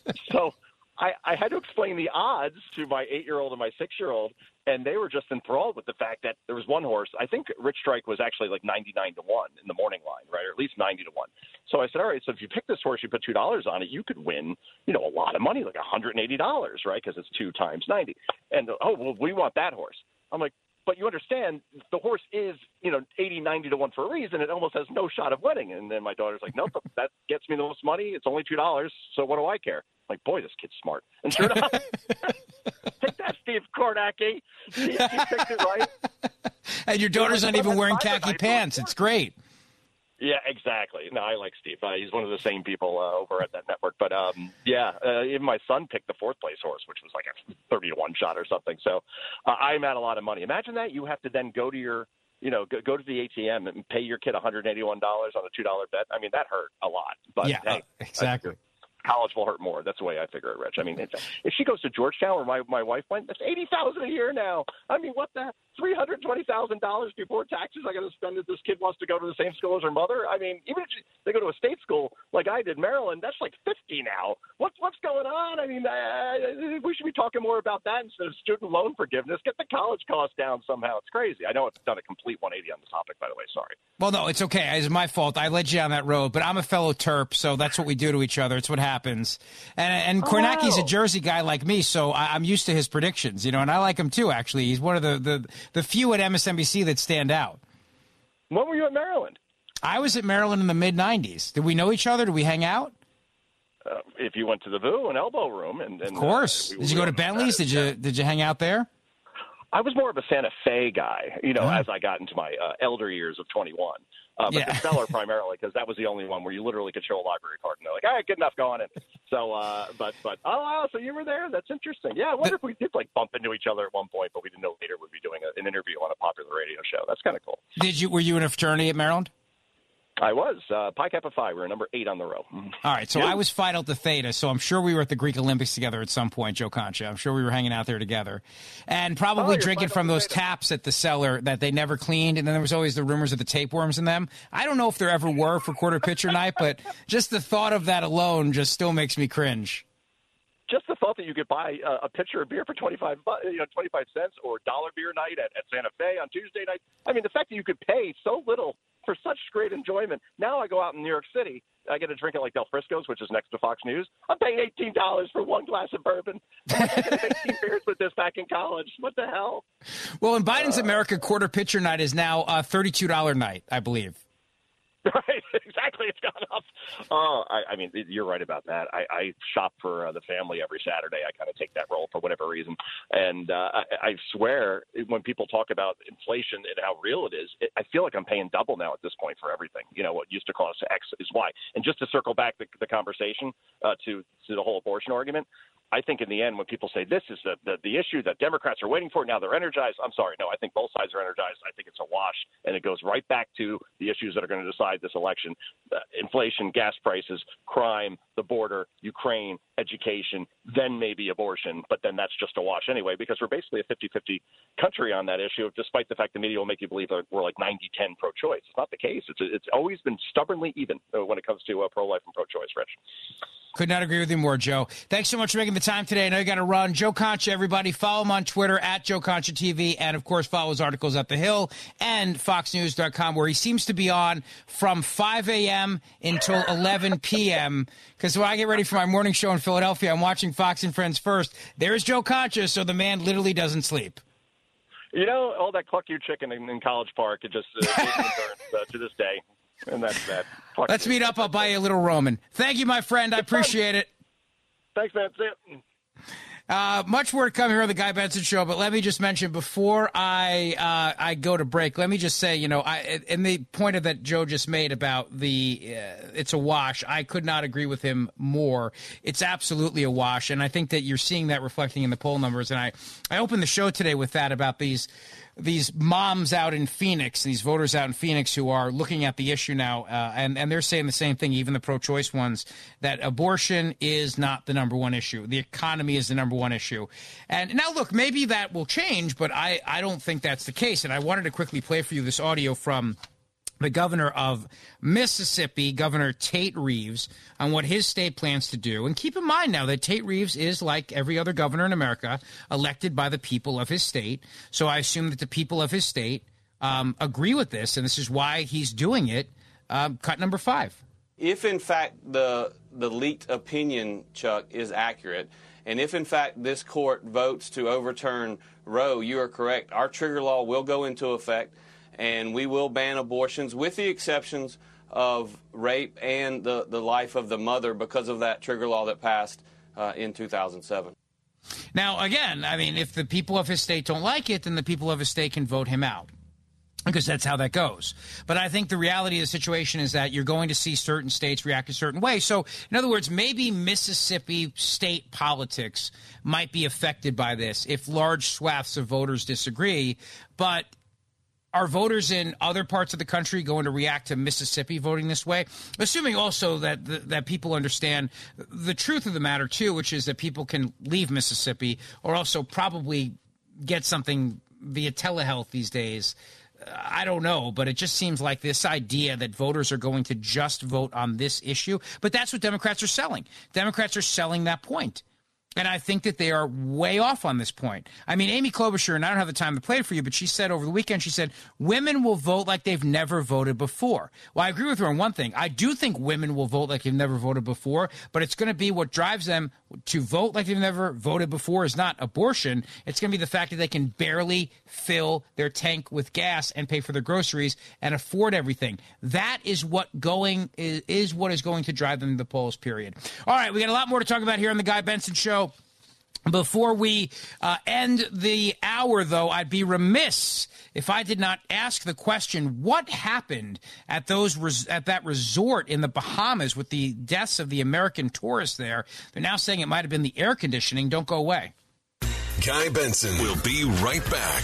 So I, I had to explain the odds to my eight-year-old and my six-year-old, and they were just enthralled with the fact that there was one horse. I think Rich Strike was actually like ninety-nine to one in the morning line, right, or at least ninety to one. So I said, all right, so if you pick this horse, you put two dollars on it, you could win, you know, a lot of money, like one hundred eighty dollars, right, because it's two times ninety. And, oh, well, we want that horse. I'm like, but you understand the horse is, you know, eighty, ninety to one for a reason. It almost has no shot of winning. And then my daughter's like, nope, that gets me the most money. It's only two dollars, so what do I care? I'm like, boy, this kid's smart. And sure enough, take that, Steve Kornacki. He, he picked it right. And your daughter's not even wearing khaki pants. It's great. Yeah, exactly. No, I like Steve. Uh, he's one of the same people uh, over at that network. But, um, yeah, uh, even my son picked the fourth-place horse, which was like a thirty to one shot or something. So uh, I'm at a lot of money. Imagine that. You have to then go to your, you know, go, go to the A T M and pay your kid one hundred eighty-one dollars on a two dollar bet. I mean, that hurt a lot. But, yeah, hey, exactly. College will hurt more. That's the way I figure it, Rich. I mean, it's, if she goes to Georgetown, where my, my wife went, that's eighty thousand dollars a year now. I mean, what the three hundred twenty thousand dollars before taxes I got to spend if this kid wants to go to the same school as her mother? I mean, even if she, they go to a state school like I did, Maryland, that's like fifty now. What's what's going on? I mean, uh, we should be talking more about that instead of student loan forgiveness. Get the college costs down somehow. It's crazy. I know I've done a complete one eighty on the topic, by the way. Sorry. Well, no, it's okay. It's my fault. I led you down that road, but I'm a fellow Terp, so that's what we do to each other. It's what happens. And and oh, Kornacki's wow. a Jersey guy like me, so I, I'm used to his predictions, you know, and I like him too, actually. He's one of the, the, the few at M S N B C that stand out. When were you at Maryland? I was at Maryland in the mid nineties. Did we know each other? Did we hang out? Uh, if you went to the V U and Elbow Room. and, and Of course. Uh, we, did you go to Bentley's? Did you, did you hang out there? I was more of a Santa Fe guy, you know, Oh. as I got into my uh, elder years of twenty-one. Uh, but Yeah. the cellar primarily because that was the only one where you literally could show a library card and they're like, all right, good enough, go on in. So, uh, but, but, oh, wow, so you were there? That's interesting. Yeah, I wonder if we did, like, bump into each other at one point, but we didn't know later we'd be doing a, an interview on a popular radio show. That's kind of cool. Did you? Were you in a fraternity at Maryland? I was. Uh, Pi Kappa Phi. We were number eight on the row. Mm. All right, so Yeah. I was Phi Delta Theta, so I'm sure we were at the Greek Olympics together at some point, Joe Concha. I'm sure we were hanging out there together. And probably Oh, you're drinking Phi from Delta those Theta. taps at the cellar that they never cleaned, and then there was always the rumors of the tapeworms in them. I don't know if there ever were for quarter pitcher night, but just the thought of that alone just still makes me cringe. Just the thought that you could buy uh, a pitcher of beer for twenty-five, bu- you know, twenty-five cents or dollar beer night at, at Santa Fe on Tuesday night. I mean, the fact that you could pay so little for such great enjoyment. Now I go out in New York City, I get a drink at like Del Frisco's, which is next to Fox News. I'm paying eighteen dollars for one glass of bourbon. I'm like, I could have eighteen beers with this back in college. What the hell? Well, in Biden's America, quarter pitcher night is now a thirty-two dollars night, I believe. Right, exactly. It's gone up. Oh, I, I mean, you're right about that. I, I shop for uh, the family every Saturday. I kind of take that role for whatever reason. And uh, I, I swear, when people talk about inflation and how real it is, it, I feel like I'm paying double now at this point for everything. You know, what used to cost X is Y. And just to circle back the, the conversation uh, to, to the whole abortion argument, I think in the end, when people say this is the, the, the issue that Democrats are waiting for, now they're energized. I'm sorry. No, I think both sides are energized. I think it's a wash, and it goes right back to the issues that are going to decide this election. Uh, inflation, gas prices, crime, the border, Ukraine, education, then maybe abortion. But then that's just a wash anyway, because we're basically a fifty-fifty country on that issue, despite the fact the media will make you believe that we're like ninety ten pro-choice. It's not the case. It's, it's always been stubbornly even uh, when it comes to uh, pro-life and pro-choice, Rich. Could not agree with you more, Joe. Thanks so much for making the time today. I know you got to run. Joe Concha, everybody. Follow him on Twitter, at Joe Concha T V. And, of course, follow his articles at The Hill and fox news dot com, where he seems to be on from five a.m. until eleven p.m. Because when I get ready for my morning show in Philadelphia, I'm watching Fox and Friends first. There's Joe Concha, so the man literally doesn't sleep. You know, all that Cluck You chicken in, in College Park, it just uh, makes me burn, uh, to this day. And that's that. Fuck Let's you. meet up. I'll buy you a little Roman. Thank you, my friend. I appreciate it. Thanks, man. See ya. Uh, much more to come here on the Guy Benson Show, but let me just mention before I uh, I go to break, let me just say, you know, I and the point that Joe just made about the uh, it's a wash, I could not agree with him more. It's absolutely a wash, and I think that you're seeing that reflecting in the poll numbers. And I, I opened the show today with that about these these moms out in Phoenix, these voters out in Phoenix who are looking at the issue now, uh, and, and they're saying the same thing, even the pro-choice ones, that abortion is not the number one issue. The economy is the number one issue. And now, look, maybe that will change, but I, I don't think that's the case. And I wanted to quickly play for you this audio from the governor of Mississippi, Governor Tate Reeves, on what his state plans to do. And keep in mind now that Tate Reeves is, like every other governor in America, elected by the people of his state. So I assume that the people of his state um, agree with this, and this is why he's doing it. Um, cut number five. If, in fact, the the leaked opinion, Chuck, is accurate, and if, in fact, this court votes to overturn Roe, you are correct. Our trigger law will go into effect, and we will ban abortions with the exceptions of rape and the, the life of the mother because of that trigger law that passed uh, in two thousand seven. Now, again, I mean, if the people of his state don't like it, then the people of his state can vote him out, because that's how that goes. But I think the reality of the situation is that you're going to see certain states react a certain way. So, in other words, maybe Mississippi state politics might be affected by this if large swaths of voters disagree. But are voters in other parts of the country going to react to Mississippi voting this way? Assuming also that that people understand the truth of the matter, too, which is that people can leave Mississippi or also probably get something via telehealth these days. I don't know, but it just seems like this idea that voters are going to just vote on this issue. But that's what Democrats are selling. Democrats are selling that point. And I think that they are way off on this point. I mean, Amy Klobuchar, and I don't have the time to play it for you, but she said over the weekend, she said, women will vote like they've never voted before. Well, I agree with her on one thing. I do think women will vote like they've never voted before, but it's going to be what drives them to vote like they've never voted before is not abortion. It's going to be the fact that they can barely fill their tank with gas and pay for their groceries and afford everything. That is what going is, is what is going to drive them to the polls, period. All right, we got a lot more to talk about here on the Guy Benson Show. Before we uh, end the hour, though, I'd be remiss if I did not ask the question: what happened at those res- at that resort in the Bahamas with the deaths of the American tourists there? They're now saying it might have been the air conditioning. Don't go away. Guy Benson will be right back.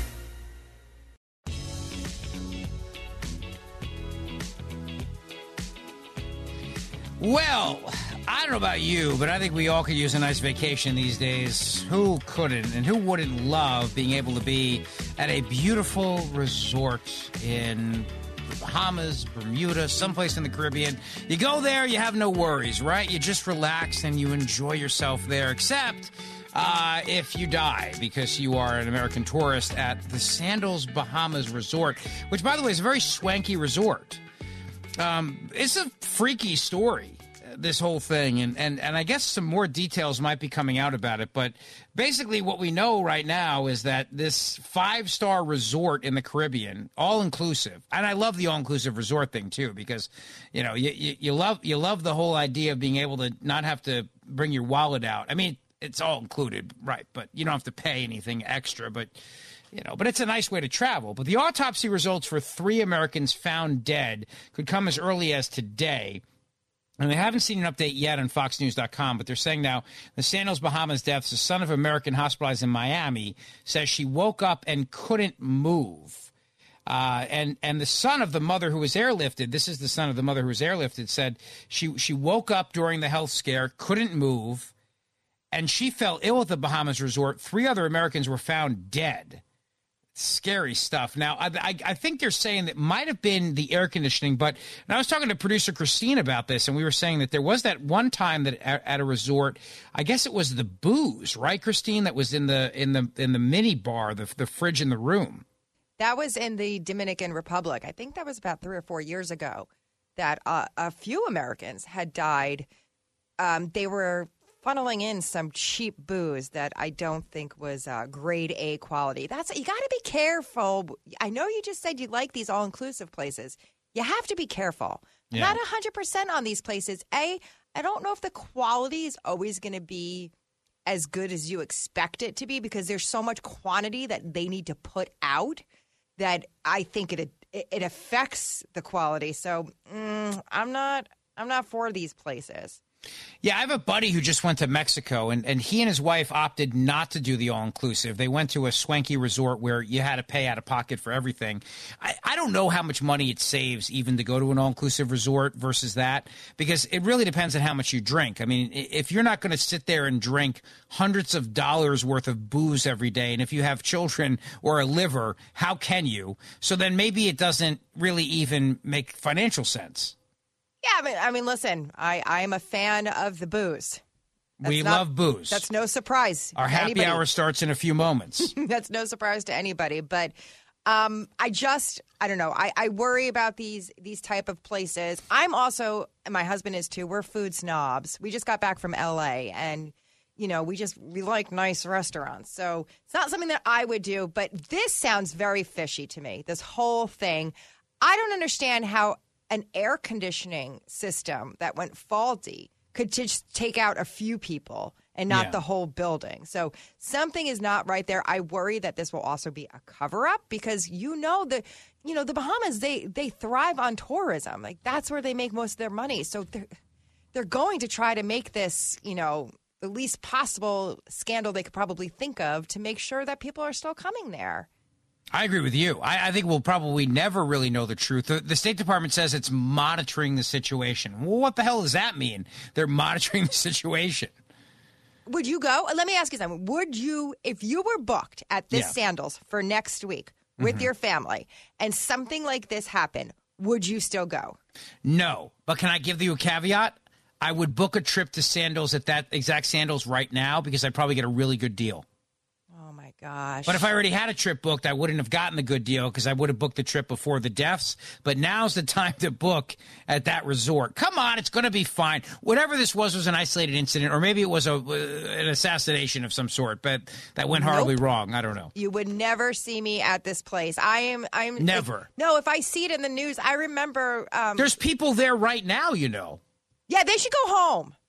Well, I don't know about you, but I think we all could use a nice vacation these days. Who couldn't and who wouldn't love being able to be at a beautiful resort in the Bahamas, Bermuda, someplace in the Caribbean? You go there, you have no worries, right? You just relax and you enjoy yourself there, except uh, if you die because you are an American tourist at the Sandals Bahamas Resort, which, by the way, is a very swanky resort. Um, it's a freaky story, this whole thing, and, and, and I guess some more details might be coming out about it, but basically what we know right now is that this five-star resort in the Caribbean, all-inclusive, and I love the all-inclusive resort thing, too, because, you know, you, you, you love you love the whole idea of being able to not have to bring your wallet out. I mean, it's all included, right, but you don't have to pay anything extra, but... You know, but it's a nice way to travel. But the autopsy results for three Americans found dead could come as early as today. And they haven't seen an update yet on fox news dot com, but they're saying now the Sandals Bahamas deaths, the son of an American hospitalized in Miami, says she woke up and couldn't move. Uh, and, and the son of the mother who was airlifted, this is the son of the mother who was airlifted, said she, she woke up during the health scare, couldn't move, and she fell ill at the Bahamas resort. Three other Americans were found dead. Scary stuff. Now, I, I, I think they're saying that might have been the air conditioning, but and I was talking to producer Christine about this, and we were saying that there was that one time that at, at a resort, I guess it was the booze, right, Christine, that was in the in the in the mini bar, the the fridge in the room. That was in the Dominican Republic. I think that was about three or four years ago that uh, a few Americans had died. Um, they were funneling in some cheap booze that I don't think was uh, grade A quality. That's you got to be careful. I know you just said you like these all-inclusive places. You have to be careful. Yeah. Not one hundred percent on these places. A, I don't know if the quality is always going to be as good as you expect it to be because there's so much quantity that they need to put out that I think it it, it affects the quality. So mm, I'm not I'm not for these places. Yeah, I have a buddy who just went to Mexico, and, and he and his wife opted not to do the all-inclusive. They went to a swanky resort where you had to pay out of pocket for everything. I, I don't know how much money it saves even to go to an all-inclusive resort versus that, because it really depends on how much you drink. I mean, if you're not going to sit there and drink hundreds of dollars worth of booze every day, and if you have children or a liver, how can you? So then maybe it doesn't really even make financial sense. Yeah, I mean, I mean, listen, I, I am a fan of the booze. That's we not, love booze. That's no surprise. Our happy anybody. hour starts in a few moments. That's no surprise to anybody. But um, I just, I don't know. I, I worry about these these type of places. I'm also, and my husband is too, we're food snobs. We just got back from L A and, you know, we just, we like nice restaurants. So it's not something that I would do. But this sounds very fishy to me, this whole thing. I don't understand how an air conditioning system that went faulty could just take out a few people and not yeah. the whole building. So something is not right there. I worry that this will also be a cover-up because you know the, you know, the Bahamas, they they thrive on tourism. Like that's where they make most of their money. So they're they're going to try to make this, you know, the least possible scandal they could probably think of to make sure that people are still coming there. I agree with you. I, I think we'll probably never really know the truth. The, the State Department says it's monitoring the situation. Well, what the hell does that mean? They're monitoring the situation. Would you go? Let me ask you something. Would you, if you were booked at this Yeah. Sandals for next week with Mhm. your family and something like this happened, would you still go? No. But can I give you a caveat? I would book a trip to Sandals at that exact Sandals right now because I'd probably get a really good deal. Oh, my gosh. But if I already had a trip booked, I wouldn't have gotten the good deal because I would have booked the trip before the deaths. But now's the time to book at that resort. Come on, it's going to be fine. Whatever this was was an isolated incident, or maybe it was a uh, an assassination of some sort, but that went horribly Nope. wrong. I don't know. You would never see me at this place. I am. I'm Never. If, no, if I see it in the news, I remember. Um, There's people there right now, you know. yeah, they should go home.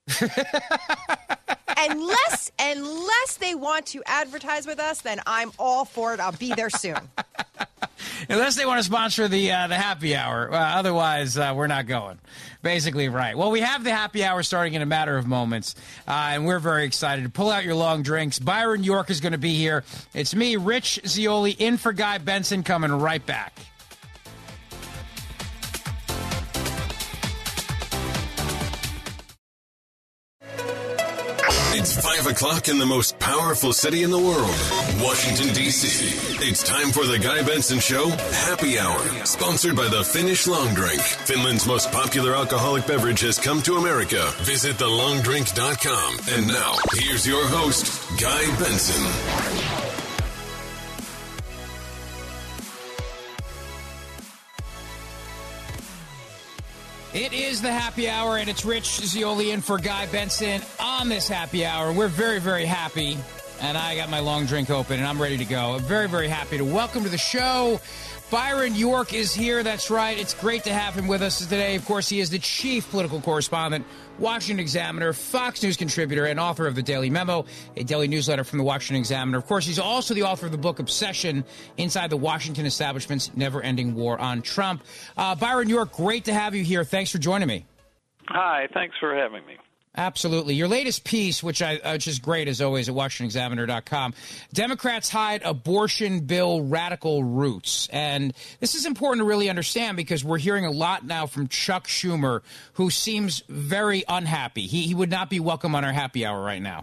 unless, unless they want to advertise with us, then I'm all for it. I'll be there soon. Unless they want to sponsor the uh, the happy hour. Uh, otherwise, uh, we're not going. Basically, right. Well, we have the happy hour starting in a matter of moments, uh, and we're very excited to pull out your long drinks. Byron York is going to be here. It's me, Rich Zeoli, in for Guy Benson, coming right back. It's five o'clock in the most powerful city in the world, Washington, D C It's time for the Guy Benson Show Happy Hour, sponsored by the Finnish Long Drink. Finland's most popular alcoholic beverage has come to America. Visit the long drink dot com. And now, here's your host, Guy Benson. It is the happy hour, and it's Rich Zeoli in for Guy Benson on this happy hour. We're very, very happy, and I got my long drink open, and I'm ready to go. I'm very, very happy to welcome to the show. Byron York is here. That's right. It's great to have him with us today. Of course, he is the chief political correspondent, Washington Examiner, Fox News contributor, and author of the Daily Memo, a daily newsletter from the Washington Examiner. Of course, he's also the author of the book Obsession, Inside the Washington Establishment's Never-Ending War on Trump. Uh, Byron York, great to have you here. Thanks for joining me. Hi, thanks for having me. Absolutely. Your latest piece, which I which is great as always at Washington Examiner dot com, Democrats hide abortion bill radical roots. And this is important to really understand because we're hearing a lot now from Chuck Schumer, who seems very unhappy. He, he would not be welcome on our happy hour right now.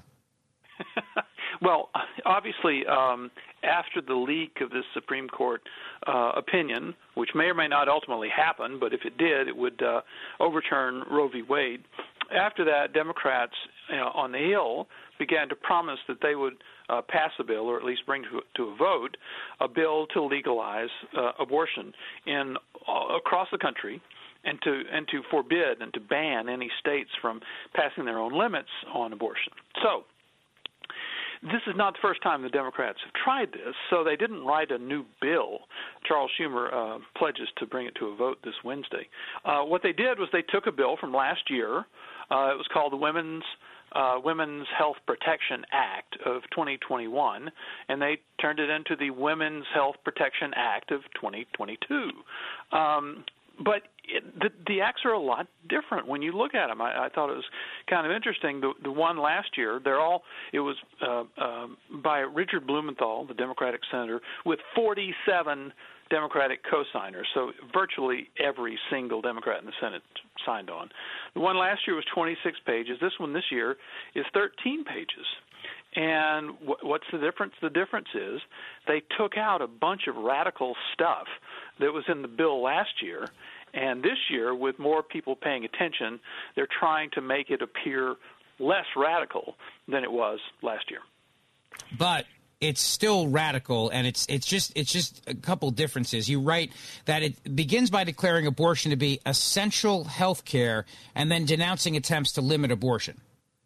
Well, obviously, um, after the leak of this Supreme Court uh, opinion, which may or may not ultimately happen, but if it did, it would uh, overturn Roe v. Wade. After that, Democrats you know, on the Hill began to promise that they would uh, pass a bill, or at least bring to, to a vote, a bill to legalize uh, abortion in uh, across the country, and to and to forbid and to ban any states from passing their own limits on abortion. So this is not the first time the Democrats have tried this, so they didn't write a new bill. Charles Schumer uh, pledges to bring it to a vote this Wednesday. Uh, what they did was they took a bill from last year. Uh, it was called the Women's uh, Women's Health Protection Act of twenty twenty-one, and they turned it into the Women's Health Protection Act of twenty twenty-two. Um, but it, the, the acts are a lot different when you look at them. I, I thought it was kind of interesting. The, the one last year, they're all it was uh, uh, by Richard Blumenthal, the Democratic senator, with forty-seven Democratic co-signers. So virtually every single Democrat in the Senate signed on. The one last year was twenty-six pages. This one this year is thirteen pages. And wh- what's the difference? The difference is they took out a bunch of radical stuff that was in the bill last year, and this year, with more people paying attention, they're trying to make it appear less radical than it was last year. But it's still radical, and it's it's just it's just a couple differences. You write that it begins by declaring abortion to be essential health care and then denouncing attempts to limit abortion.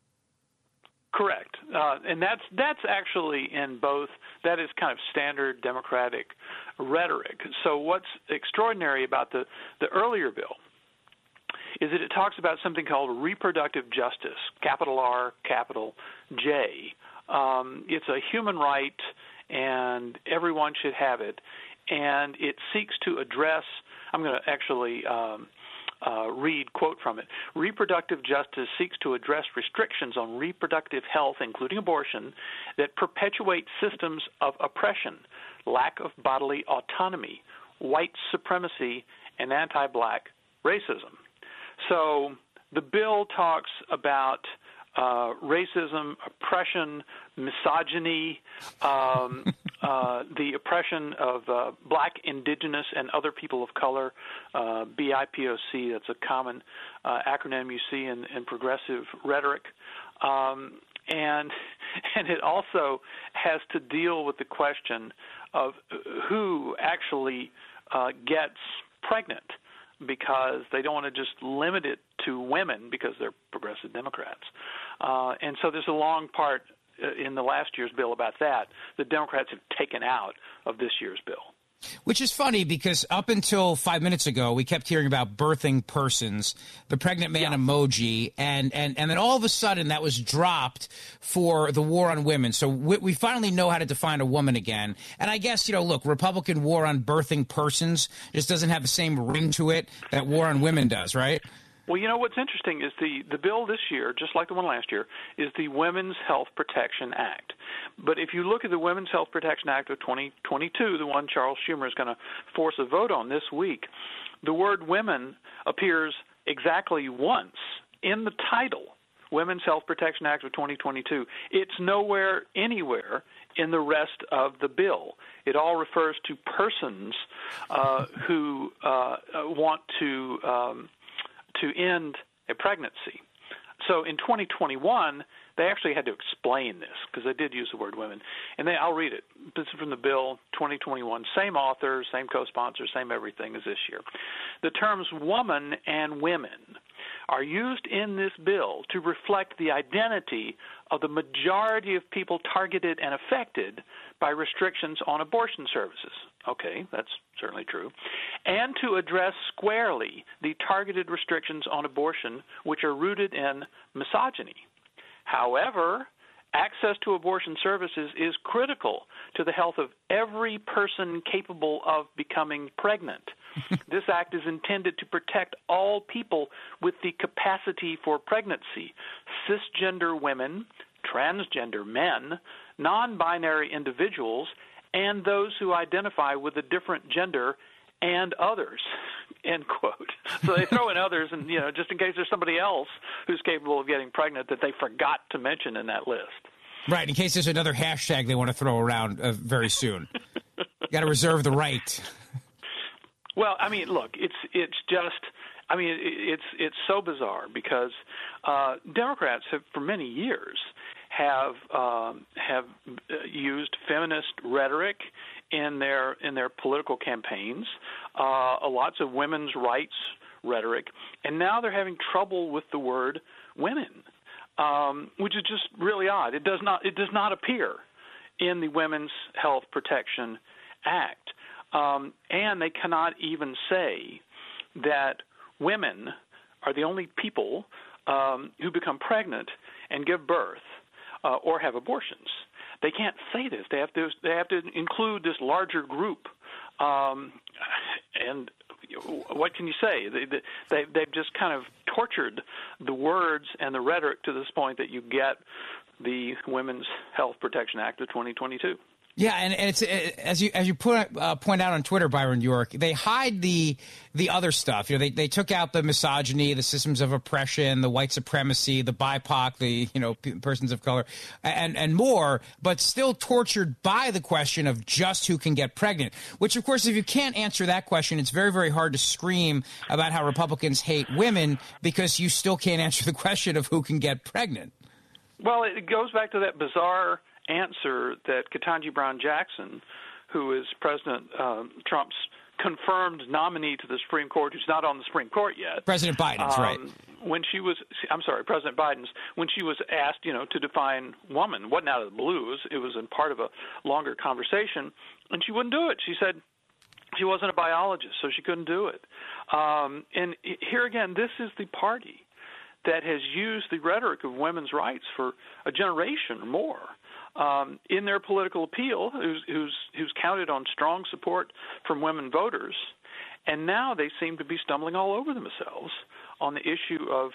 Correct. Uh, and that's that's actually in both. That is kind of standard Democratic rhetoric. So what's extraordinary about the, the earlier bill is that it talks about something called reproductive justice, capital R, capital J. Um, it's a human right, and everyone should have it. And it seeks to address – I'm going to actually um, – Uh, read, quote from it, reproductive justice seeks to address restrictions on reproductive health, including abortion, that perpetuate systems of oppression, lack of bodily autonomy, white supremacy, and anti-black racism. So the bill talks about uh, racism, oppression, misogyny, um, uh, the oppression of uh, black, indigenous, and other people of color, uh, B I P O C, that's a common uh, acronym you see in, in progressive rhetoric. Um, and and it also has to deal with the question of who actually uh, gets pregnant, because they don't want to just limit it to women because they're progressive Democrats. Uh, and so there's a long part in the last year's bill about that the Democrats have taken out of this year's bill. Which is funny because up until five minutes ago, we kept hearing about birthing persons, the pregnant man yeah. emoji, and, and, and then all of a sudden that was dropped for the war on women. So we, we finally know how to define a woman again. And I guess, you know, look, Republican war on birthing persons just doesn't have the same ring to it that war on women does, right? Well, you know what's interesting is the, the bill this year, just like the one last year, is the Women's Health Protection Act. But if you look at the Women's Health Protection Act of twenty twenty-two, the one Charles Schumer is going to force a vote on this week, the word women appears exactly once in the title, Women's Health Protection Act of twenty twenty-two. It's nowhere, anywhere in the rest of the bill. It all refers to persons uh, who uh, want to um, to end a pregnancy. So in twenty twenty-one, they actually had to explain this because they did use the word women. And they, I'll read it. This is from the bill, twenty twenty-one. Same author, same co-sponsor, same everything as this year. The terms woman and women are used in this bill to reflect the identity of the majority of people targeted and affected by restrictions on abortion services. Okay, that's certainly true. And to address squarely the targeted restrictions on abortion which are rooted in misogyny. However, access to abortion services is critical to the health of every person capable of becoming pregnant. This act is intended to protect all people with the capacity for pregnancy, cisgender women, transgender men, non-binary individuals, and those who identify with a different gender and others, end quote. So they throw in others, and you know, just in case there's somebody else who's capable of getting pregnant that they forgot to mention in that list. Right, in case there's another hashtag they want to throw around uh, very soon. You got to reserve the right. Well, I mean, look, it's it's just, I mean, it's it's so bizarre because uh, Democrats have, for many years, have um, have used feminist rhetoric in their in their political campaigns, uh, lots of women's rights rhetoric, and now they're having trouble with the word women, um, which is just really odd. It does not it does not appear in the Women's Health Protection Act, um, and they cannot even say that women are the only people um, who become pregnant and give birth uh, or have abortions. They can't say this. They have to. They have to include this larger group, um, and what can you say? They, they, they've just kind of tortured the words and the rhetoric to this point that you get the Women's Health Protection Act of twenty twenty-two. Yeah, and, and it's as you as you put, uh, point out on Twitter, Byron York, they hide the the other stuff. You know, they they took out the misogyny, the systems of oppression, the white supremacy, the B I P O C, the you know p- persons of color, and and more, but still tortured by the question of just who can get pregnant. Which, of course, if you can't answer that question, it's very very hard to scream about how Republicans hate women because you still can't answer the question of who can get pregnant. Well, it goes back to that bizarre answer that Ketanji Brown Jackson, who is President um, Trump's confirmed nominee to the Supreme Court, who's not on the Supreme Court yet. President Biden's, um, right. When she was, I'm sorry, President Biden's, when she was asked, you know, to define woman, it wasn't out of the blue, it was, it was in part of a longer conversation, and she wouldn't do it. She said she wasn't a biologist, so she couldn't do it. Um, and here again, this is the party that has used the rhetoric of women's rights for a generation or more. Um, in their political appeal, who's, who's, who's counted on strong support from women voters, and now they seem to be stumbling all over themselves on the issue of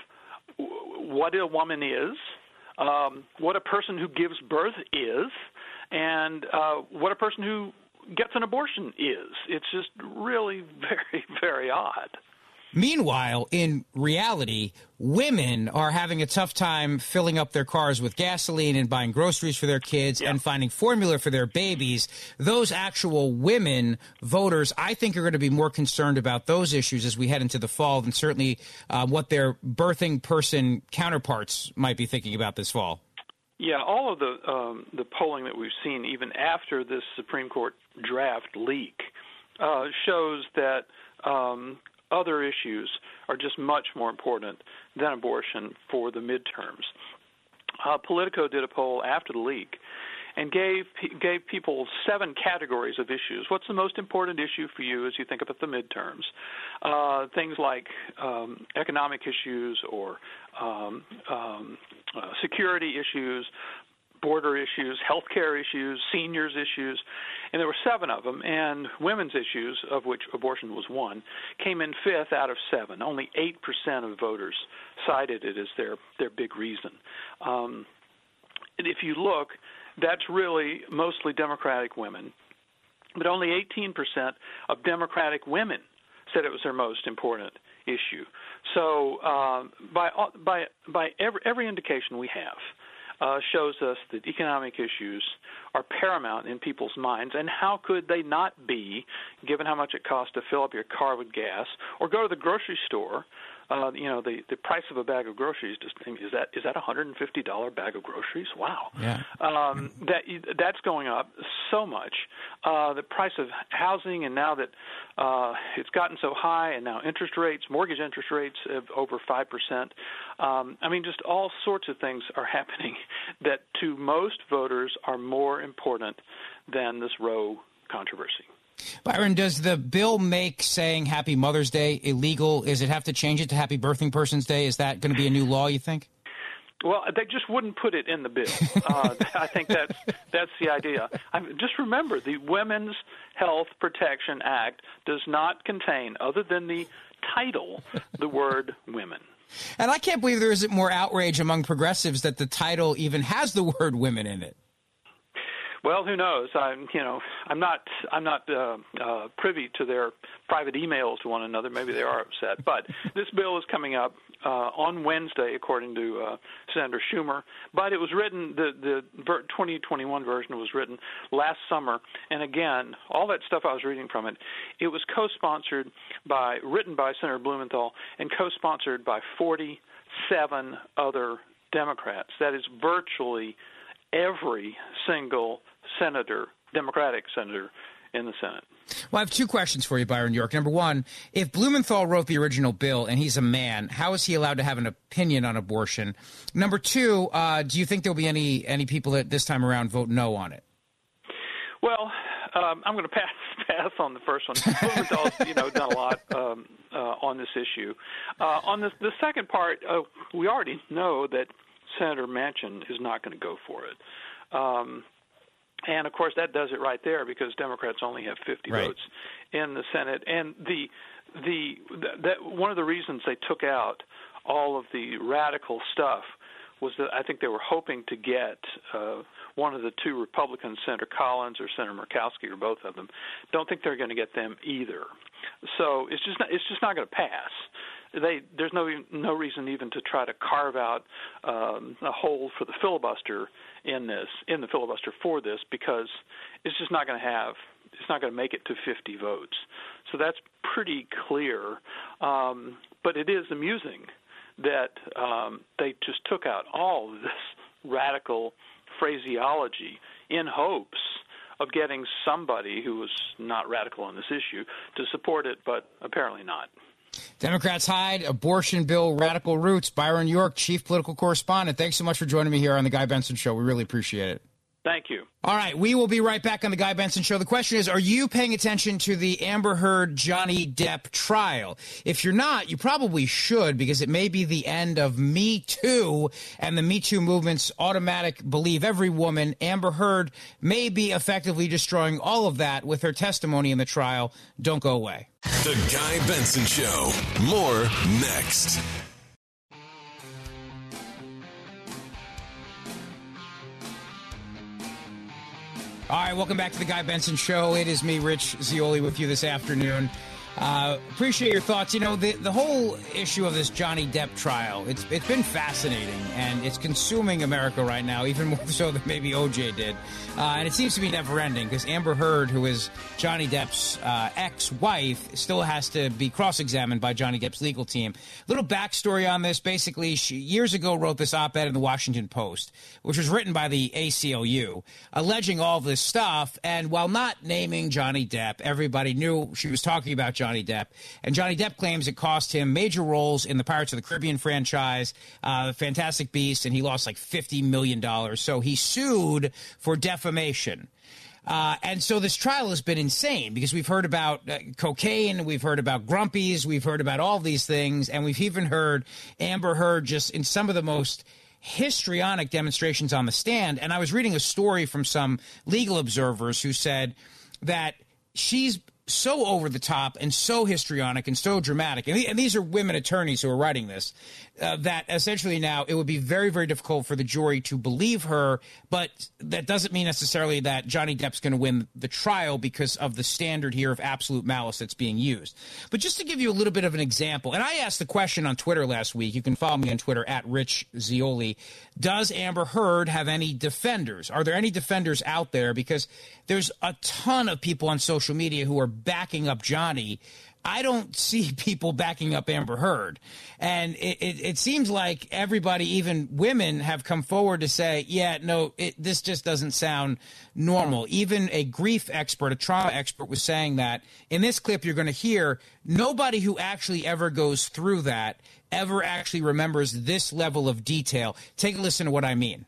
what a woman is, um, what a person who gives birth is, and uh, what a person who gets an abortion is. It's just really very, very odd. Meanwhile, in reality, women are having a tough time filling up their cars with gasoline and buying groceries for their kids yeah. and finding formula for their babies. Those actual women voters, I think, are going to be more concerned about those issues as we head into the fall than certainly uh, what their birthing person counterparts might be thinking about this fall. Yeah, all of the um, the polling that we've seen, even after this Supreme Court draft leak, uh, shows that um, other issues are just much more important than abortion for the midterms. Uh, Politico did a poll after the leak, and gave gave people seven categories of issues. What's the most important issue for you as you think about the midterms? Uh, things like um, economic issues or um, um, uh, security issues, border issues, healthcare issues, seniors issues, and there were seven of them, and women's issues, of which abortion was one, came in fifth out of seven. Only eight percent of voters cited it as their, their big reason. Um, and if you look, that's really mostly Democratic women, but only eighteen percent of Democratic women said it was their most important issue. So uh, by, by, by every, every indication we have, Uh, shows us that economic issues are paramount in people's minds, and how could they not be, given how much it costs to fill up your car with gas or go to the grocery store? Uh, you know, the, the price of a bag of groceries, just is that is that a one hundred fifty dollars bag of groceries? Wow. Yeah. Um, that that's going up so much. Uh, the price of housing, and now that uh, it's gotten so high, and now interest rates, mortgage interest rates of over five percent. Um, I mean, just all sorts of things are happening that to most voters are more important than this Roe controversy. Byron, does the bill make saying Happy Mother's Day illegal? Is it have to change it to Happy Birthing Person's Day? Is that going to be a new law, you think? Well, they just wouldn't put it in the bill. Uh, I think that's that's the idea. I mean, just remember, the Women's Health Protection Act does not contain, other than the title, the word women. And I can't believe there isn't more outrage among progressives that the title even has the word women in it. Well, who knows? I'm, you know, I'm not, I'm not uh, uh, privy to their private emails to one another. Maybe they are upset. But this bill is coming up uh, on Wednesday, according to uh, Senator Schumer. But it was written, the the twenty twenty-one version was written last summer. And again, all that stuff I was reading from it, it was co-sponsored by, written by Senator Blumenthal, and co-sponsored by forty-seven other Democrats. That is virtually every single senator, Democratic senator in the Senate. Well, I have two questions for you, Byron York. Number one, if Blumenthal wrote the original bill and he's a man, how is he allowed to have an opinion on abortion? Number two, uh, do you think there'll be any any people that this time around vote no on it? Well, um, I'm going to pass pass on the first one. Blumenthal's, you know, done a lot um, uh, on this issue. Uh, on the, the second part, uh, we already know that Senator Manchin is not going to go for it. Um, and, of course, that does it right there, because Democrats only have fifty right. votes in the Senate. And the the that one of the reasons they took out all of the radical stuff was that I think they were hoping to get uh, one of the two Republicans, Senator Collins or Senator Murkowski, or both of them. Don't think they're going to get them either. So it's just not, it's just not going to pass. They, there's no no reason even to try to carve out um, a hole for the filibuster in this in the filibuster for this, because it's just not going to have it's not going to make it to fifty votes. So that's pretty clear. Um, but it is amusing that um, they just took out all of this radical phraseology in hopes of getting somebody who was not radical on this issue to support it, but apparently not. Democrats hide abortion bill radical roots. Byron York, chief political correspondent. Thanks so much for joining me here on The Guy Benson Show. We really appreciate it. Thank you. All right, we will be right back on The Guy Benson Show. The question is, are you paying attention to the Amber Heard Johnny Depp trial? If you're not, you probably should, because it may be the end of Me Too and the Me Too movement's automatic believe every woman. Amber Heard may be effectively destroying all of that with her testimony in the trial. Don't go away. The Guy Benson Show. More next. All right, welcome back to the Guy Benson Show. It is me, Rich Zeoli, with you this afternoon. Uh, appreciate your thoughts. You know, the the whole issue of this Johnny Depp trial, it's it's been fascinating, and it's consuming America right now, even more so than maybe O J did. Uh, and it seems to be never-ending, because Amber Heard, who is Johnny Depp's uh, ex-wife, still has to be cross-examined by Johnny Depp's legal team. Little backstory on this. Basically, she years ago wrote this op-ed in the Washington Post, which was written by the A C L U, alleging all this stuff. And while not naming Johnny Depp, everybody knew she was talking about Johnny Johnny Depp. And Johnny Depp claims it cost him major roles in the Pirates of the Caribbean franchise, uh, Fantastic Beasts, and he lost like fifty million dollars. So he sued for defamation. Uh, and so this trial has been insane because we've heard about uh, cocaine, we've heard about grumpies, we've heard about all these things, and we've even heard Amber Heard just in some of the most histrionic demonstrations on the stand. And I was reading a story from some legal observers who said that she's so over the top and so histrionic and so dramatic, and, and these are women attorneys who are writing this, uh, that essentially now it would be very, very difficult for the jury to believe her, but that doesn't mean necessarily that Johnny Depp's going to win the trial because of the standard here of absolute malice that's being used. But just to give you a little bit of an example, and I asked the question on Twitter last week, you can follow me on Twitter at Rich Zeoli, does Amber Heard have any defenders? Are there any defenders out there? Because there's a ton of people on social media who are backing up Johnny. I don't see people backing up Amber Heard. And it, it, it seems like everybody, even women, have come forward to say, yeah, no, it, this just doesn't sound normal. Even a grief expert, a trauma expert, was saying that. In this clip you're going to hear, nobody who actually ever goes through that ever actually remembers this level of detail. Take a listen to what I mean.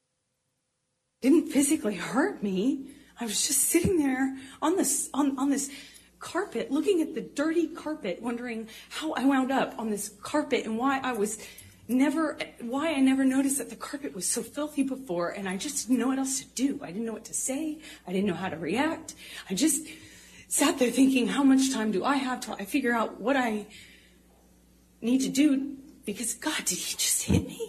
Didn't physically hurt me. I was just sitting there on this on, on this carpet, looking at the dirty carpet, wondering how I wound up on this carpet and why I was never, why I never noticed that the carpet was so filthy before, and I just didn't know what else to do. I didn't know what to say. I didn't know how to react. I just sat there thinking, how much time do I have till I figure out what I need to do? Because, God, did he just hit me?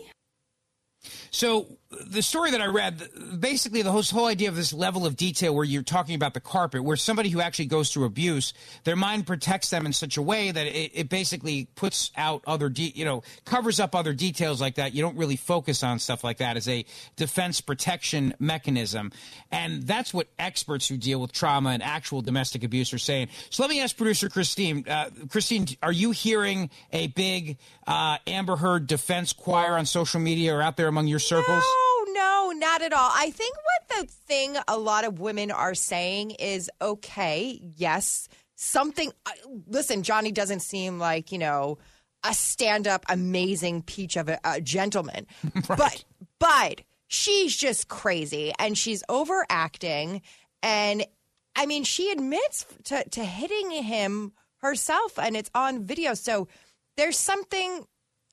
So the story that I read, basically the whole, whole idea of this level of detail where you're talking about the carpet, where somebody who actually goes through abuse, their mind protects them in such a way that it, it basically puts out other, de- you know, covers up other details like that. You don't really focus on stuff like that as a defense protection mechanism. And that's what experts who deal with trauma and actual domestic abuse are saying. So let me ask producer Christine. Uh, Christine, are you hearing a big uh, Amber Heard defense choir on social media or out there among your circles? No, no, not at all. I think what the thing a lot of women are saying is, okay, yes, something. Uh, listen, Johnny doesn't seem like, you know, a stand-up, amazing peach of a, a gentleman. Right. But, but she's just crazy and she's overacting. And I mean, she admits to, to hitting him herself and it's on video. So there's something.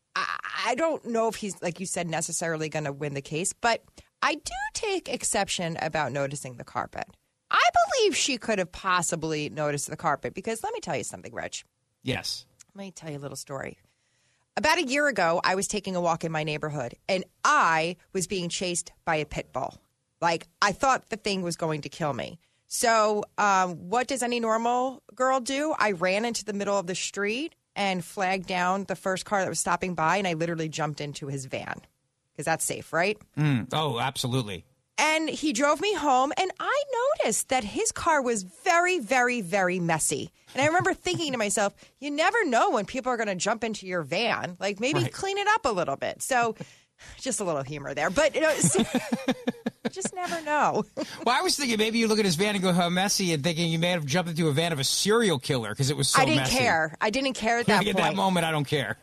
I don't know if he's, like you said, necessarily going to win the case, but I do take exception about noticing the carpet. I believe she could have possibly noticed the carpet because let me tell you something, Rich. Yes. Let me tell you a little story. About a year ago, I was taking a walk in my neighborhood, and I was being chased by a pit bull. Like, I thought the thing was going to kill me. So um, what does any normal girl do? I ran into the middle of the street and flagged down the first car that was stopping by, and I literally jumped into his van because that's safe, right? Mm. Oh, absolutely. And he drove me home, and I noticed that his car was very, very, very messy. And I remember thinking to myself, you never know when people are going to jump into your van. Like, maybe right. clean it up a little bit. So just a little humor there. But, you know, so, just never know. Well, I was thinking maybe you look at his van and go, how messy, and thinking you may have jumped into a van of a serial killer because it was so messy. I didn't messy. care. I didn't care at that like point. At that moment, I don't care.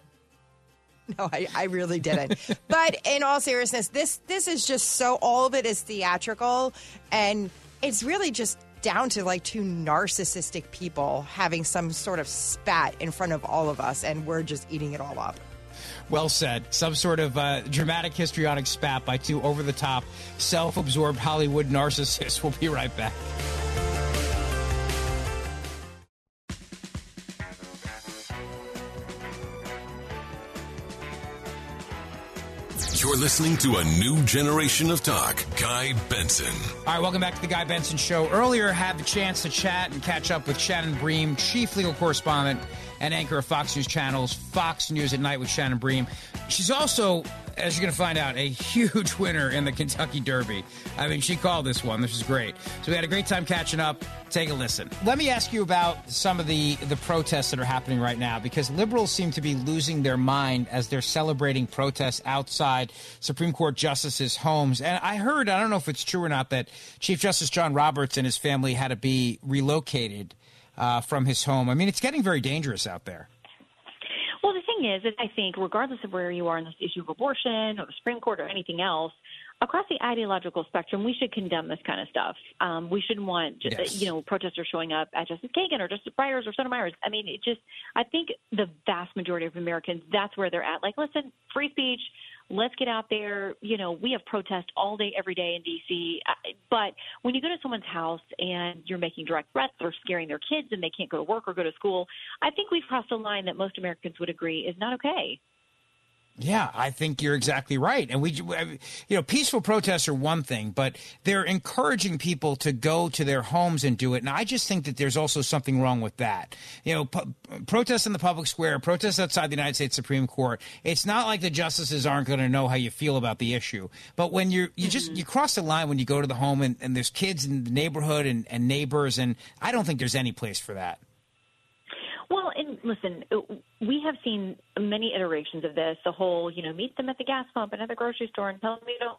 No, I, I really didn't. But in all seriousness, this this is just so, all of it is theatrical, and it's really just down to like two narcissistic people having some sort of spat in front of all of us, and we're just eating it all up. Well said. Some sort of uh, dramatic histrionic spat by two over-the-top, self-absorbed Hollywood narcissists. We'll be right back. You're listening to a new generation of talk. Guy Benson. All right, welcome back to the Guy Benson Show. Earlier, had the chance to chat and catch up with Shannon Bream, chief legal correspondent and anchor of Fox News Channel's Fox News at Night with Shannon Bream. She's also, as you're going to find out, a huge winner in the Kentucky Derby. I mean, she called this one. This is great. So we had a great time catching up. Take a listen. Let me ask you about some of the, the protests that are happening right now, because liberals seem to be losing their mind as they're celebrating protests outside Supreme Court justices' homes. And I heard, I don't know if it's true or not, that Chief Justice John Roberts and his family had to be relocated uh, from his home. I mean, it's getting very dangerous out there. Well, the thing is that I think regardless of where you are in this issue of abortion or the Supreme Court or anything else, across the ideological spectrum, we should condemn this kind of stuff. Um, we shouldn't want, yes. you know, protesters showing up at Justice Kagan or Justice Breyer's or Sotomayor's. I mean, it just, I think the vast majority of Americans, that's where they're at. Like, listen, free speech, let's get out there. You know, we have protests all day, every day in D C. But when you go to someone's house and you're making direct threats or scaring their kids and they can't go to work or go to school, I think we've crossed a line that most Americans would agree is not okay. Yeah, I think you're exactly right. And we, you know, peaceful protests are one thing, but they're encouraging people to go to their homes and do it. And I just think that there's also something wrong with that. You know, pu- protests in the public square, protests outside the United States Supreme Court. It's not like the justices aren't going to know how you feel about the issue. But when you're, you just, you cross the line when you go to the home and, and there's kids in the neighborhood and, and neighbors. And I don't think there's any place for that. Well, and listen, we have seen many iterations of this, the whole, you know, meet them at the gas pump and at the grocery store and tell them you don't.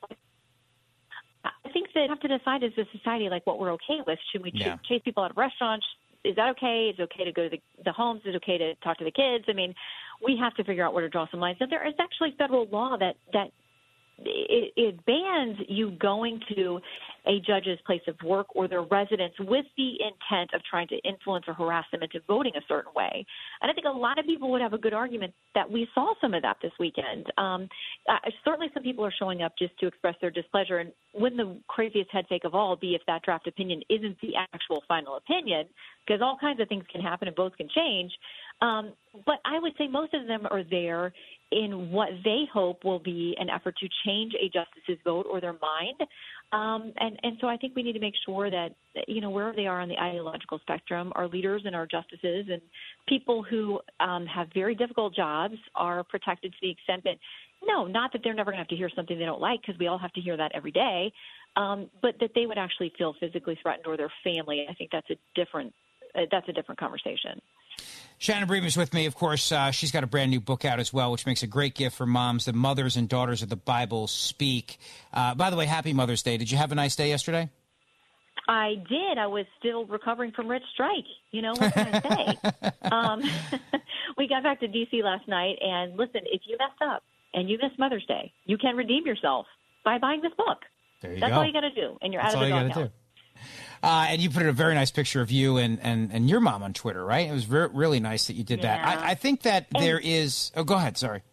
I think that we have to decide as a society, like, what we're okay with. Should we yeah. ch- chase people out of restaurants? Is that okay? Is it okay to go to the, the homes? Is it okay to talk to the kids? I mean, we have to figure out where to draw some lines. And there is actually federal law that, that it, it bans you going to a judge's place of work or their residence with the intent of trying to influence or harass them into voting a certain way. And I think a lot of people would have a good argument that we saw some of that this weekend. Um, uh, certainly some people are showing up just to express their displeasure. And wouldn't the craziest head fake of all be if that draft opinion isn't the actual final opinion, because all kinds of things can happen and both can change. Um, but I would say most of them are there in what they hope will be an effort to change a justice's vote or their mind. Um, and, and so I think we need to make sure that, you know, wherever they are on the ideological spectrum, our leaders and our justices and people who um, have very difficult jobs are protected to the extent that, no, not that they're never going to have to hear something they don't like, because we all have to hear that every day, um, but that they would actually feel physically threatened or their family. I think that's a different uh, that's a different conversation. Shannon Bream is with me. Of course, uh, she's got a brand new book out as well, which makes a great gift for moms. The Mothers and Daughters of the Bible Speak. Uh, by the way, happy Mother's Day. Did you have a nice day yesterday? I did. I was still recovering from Rich Strike. You know, what can I say? um, we got back to D C last night, and listen, if you messed up and you missed Mother's Day, you can redeem yourself by buying this book. There you That's go. all you got to do, and you're That's out of the all you doghouse. do. Uh, and you put a very nice picture of you and, and, and your mom on Twitter, right? It was re- really nice that you did Yeah. that. I, I think that And- there is – oh, go ahead. Sorry.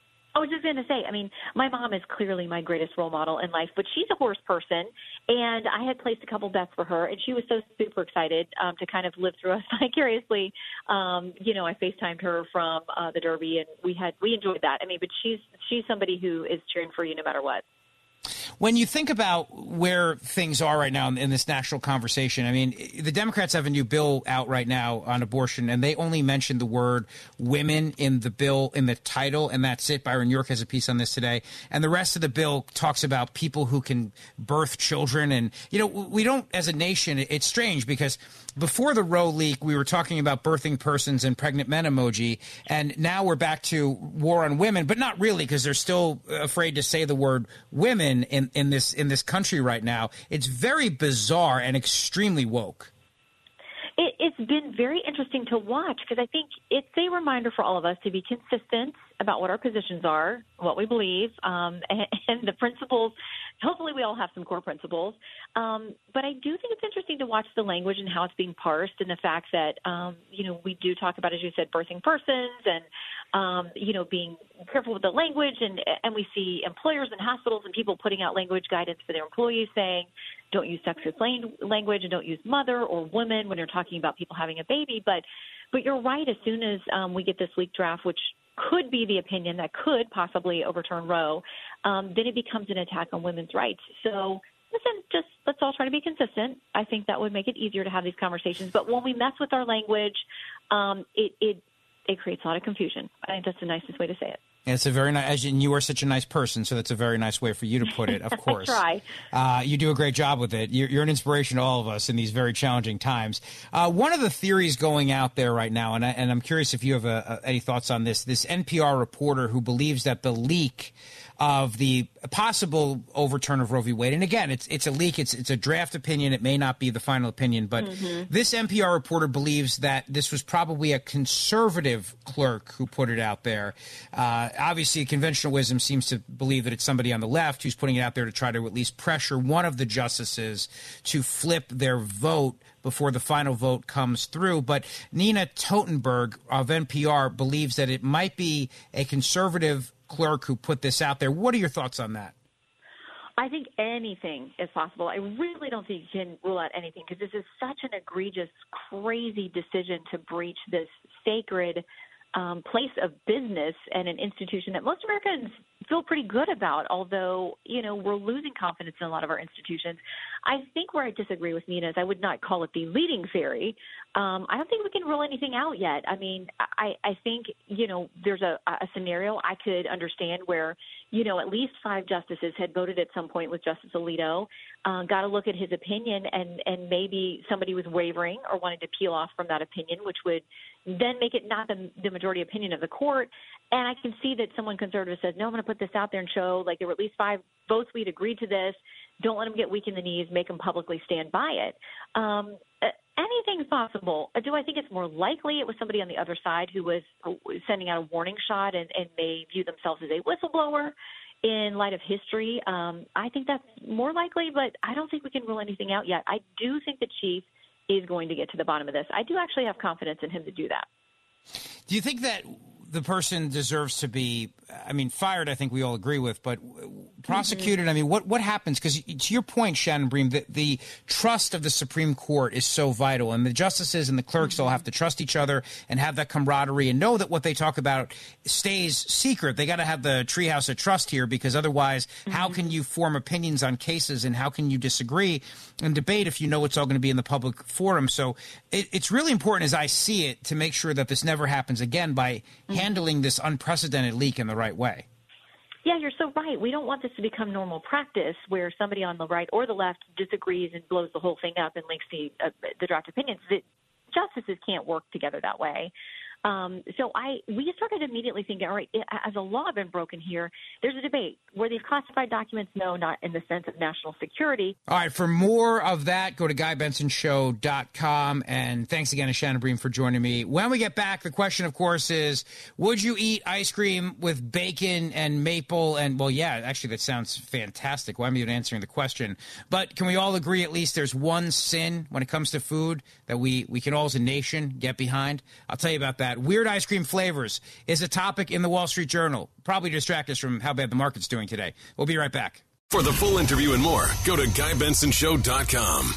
I was just going to say, I mean, my mom is clearly my greatest role model in life, but she's a horse person, and I had placed a couple bets for her, and she was so super excited um, to kind of live through us vicariously. Um, you know, I FaceTimed her from uh, the Derby, and we had we enjoyed that. I mean, but she's she's somebody who is cheering for you no matter what. When you think about where things are right now in, in this national conversation, I mean, the Democrats have a new bill out right now on abortion, and they only mention the word women in the bill, in the title, and that's it. Byron York has a piece on this today. And the rest of the bill talks about people who can birth children. And, you know, we don't, as a nation, it's strange because before the Roe leak, we were talking about birthing persons and pregnant men emoji, and now we're back to war on women, but not really, because they're still afraid to say the word women in, in this in this country right now. It's very bizarre and extremely woke. It, it's been very interesting to watch because I think it's a reminder for all of us to be consistent about what our positions are, what we believe, um, and, and the principles. Hopefully we all have some core principles. Um, but I do think it's interesting to watch the language and how it's being parsed, and the fact that, um, you know, we do talk about, as you said, birthing persons and, um, you know, being careful with the language. And, and we see employers and hospitals and people putting out language guidance for their employees saying, don't use sexist language and don't use mother or woman when you're talking about people having a baby. But, but you're right. As soon as um, we get this leaked draft, which could be the opinion that could possibly overturn Roe, um, then it becomes an attack on women's rights. So listen, just let's all try to be consistent. I think that would make it easier to have these conversations. But when we mess with our language, um, it, it it creates a lot of confusion. I think that's the nicest way to say it. It's a very nice, and you are such a nice person, so that's a very nice way for you to put it, of course. I try. Uh, you do a great job with it. You're, you're an inspiration to all of us in these very challenging times. Uh, one of the theories going out there right now, and, I, and I'm curious if you have a, a, any thoughts on this, this N P R reporter who believes that the leak of the possible overturn of Roe v. Wade, and again, it's it's a leak, it's it's a draft opinion, it may not be the final opinion, but mm-hmm. this N P R reporter believes that this was probably a conservative clerk who put it out there. Uh, obviously, conventional wisdom seems to believe that it's somebody on the left who's putting it out there to try to at least pressure one of the justices to flip their vote before the final vote comes through. But Nina Totenberg of N P R believes that it might be a conservative clerk who put this out there. What are your thoughts on that? I think anything is possible. I really don't think you can rule out anything because this is such an egregious, crazy decision to breach this sacred um, place of business and an institution that most Americans feel pretty good about, although, you know, we're losing confidence in a lot of our institutions. I think where I disagree with Nina is I would not call it the leading theory. Um, I don't think we can rule anything out yet. I mean, I, I think, you know, there's a, a scenario I could understand where, you know, at least five justices had voted at some point with Justice Alito, uh, got to look at his opinion, and, and maybe somebody was wavering or wanted to peel off from that opinion, which would then make it not the, the majority opinion of the court. And I can see that someone conservative says, no, I'm going to put this out there and show like there were at least five votes. We'd agreed to this. Don't let them get weak in the knees. Make them publicly stand by it. Um, anything's possible. Do I think it's more likely it was somebody on the other side who was sending out a warning shot and, and may view themselves as a whistleblower in light of history? Um, I think that's more likely, but I don't think we can rule anything out yet. I do think the chief is going to get to the bottom of this. I do actually have confidence in him to do that. Do you think that the person deserves to be, I mean, fired, I think we all agree with, but prosecuted, mm-hmm. I mean, what, what happens? Because to your point, Shannon Bream, the, the trust of the Supreme Court is so vital, and the justices and the clerks mm-hmm. all have to trust each other and have that camaraderie and know that what they talk about stays secret. They got to have the treehouse of trust here, because otherwise, mm-hmm. how can you form opinions on cases, and how can you disagree and debate if you know it's all going to be in the public forum? So it, it's really important, as I see it, to make sure that this never happens again by mm-hmm. handling this unprecedented leak in the right way. Yeah, you're so right. We don't want this to become normal practice where somebody on the right or the left disagrees and blows the whole thing up and leaks the, uh, the draft opinions. The justices can't work together that way. Um, so I, we started immediately thinking, all right, has a law been broken here? There's a debate. Were these classified documents? No, not in the sense of national security. All right, for more of that, go to guy benson show dot com. And thanks again to Shannon Bream for joining me. When we get back, the question, of course, is, would you eat ice cream with bacon and maple? And, well, yeah, actually, that sounds fantastic. Why am I even answering the question? But can we all agree at least there's one sin when it comes to food that we, we can all as a nation get behind? I'll tell you about that. Weird ice cream flavors is a topic in the Wall Street Journal. Probably distract us from how bad the market's doing today. We'll be right back. For the full interview and more, go to guy benson show dot com.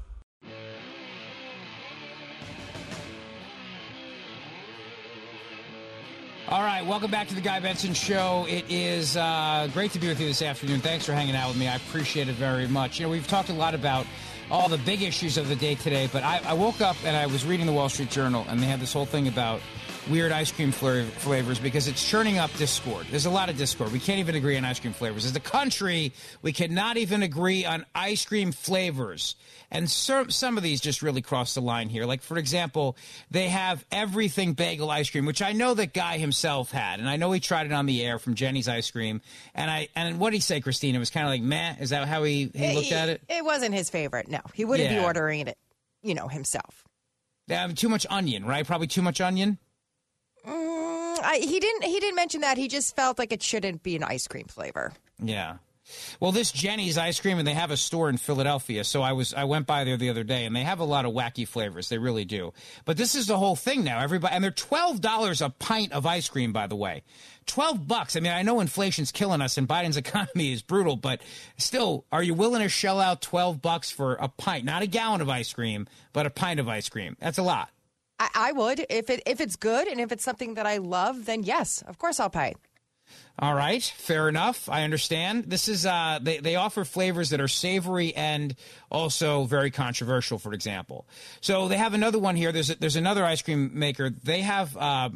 All right, welcome back to the Guy Benson Show. It is uh, great to be with you this afternoon. Thanks for hanging out with me. I appreciate it very much. You know, we've talked a lot about all the big issues of the day today, but I, I woke up and I was reading the Wall Street Journal, and they had this whole thing about weird ice cream flavors because it's churning up discord. There's a lot of discord. We can't even agree on ice cream flavors. As a country, we cannot even agree on ice cream flavors. And so, some of these just really cross the line here. Like, for example, they have everything bagel ice cream, which I know that guy himself had. And I know he tried it on the air from Jenny's Ice Cream. And I and what did he say, Christina? It was kind of like, meh. Is that how he, he looked at it? It wasn't his favorite, no. He wouldn't yeah. be ordering it, you know, himself. Yeah, too much onion, right? Probably too much onion? Mm, I, he didn't. He didn't mention that. He just felt like it shouldn't be an ice cream flavor. Yeah. Well, this Jenny's Ice Cream, and they have a store in Philadelphia. So I was I went by there the other day, and they have a lot of wacky flavors. They really do. But this is the whole thing now. Everybody, and they're twelve dollars a pint of ice cream, by the way. twelve bucks. I mean, I know inflation's killing us, and Biden's economy is brutal, but still, are you willing to shell out twelve bucks for a pint? Not a gallon of ice cream, but a pint of ice cream. That's a lot. I, I would. If it if it's good and if it's something that I love, then yes, of course I'll pay. All right, fair enough. I understand. This is uh, they they offer flavors that are savory and also very controversial. For example, so they have another one here. There's a, there's another ice cream maker. They have um,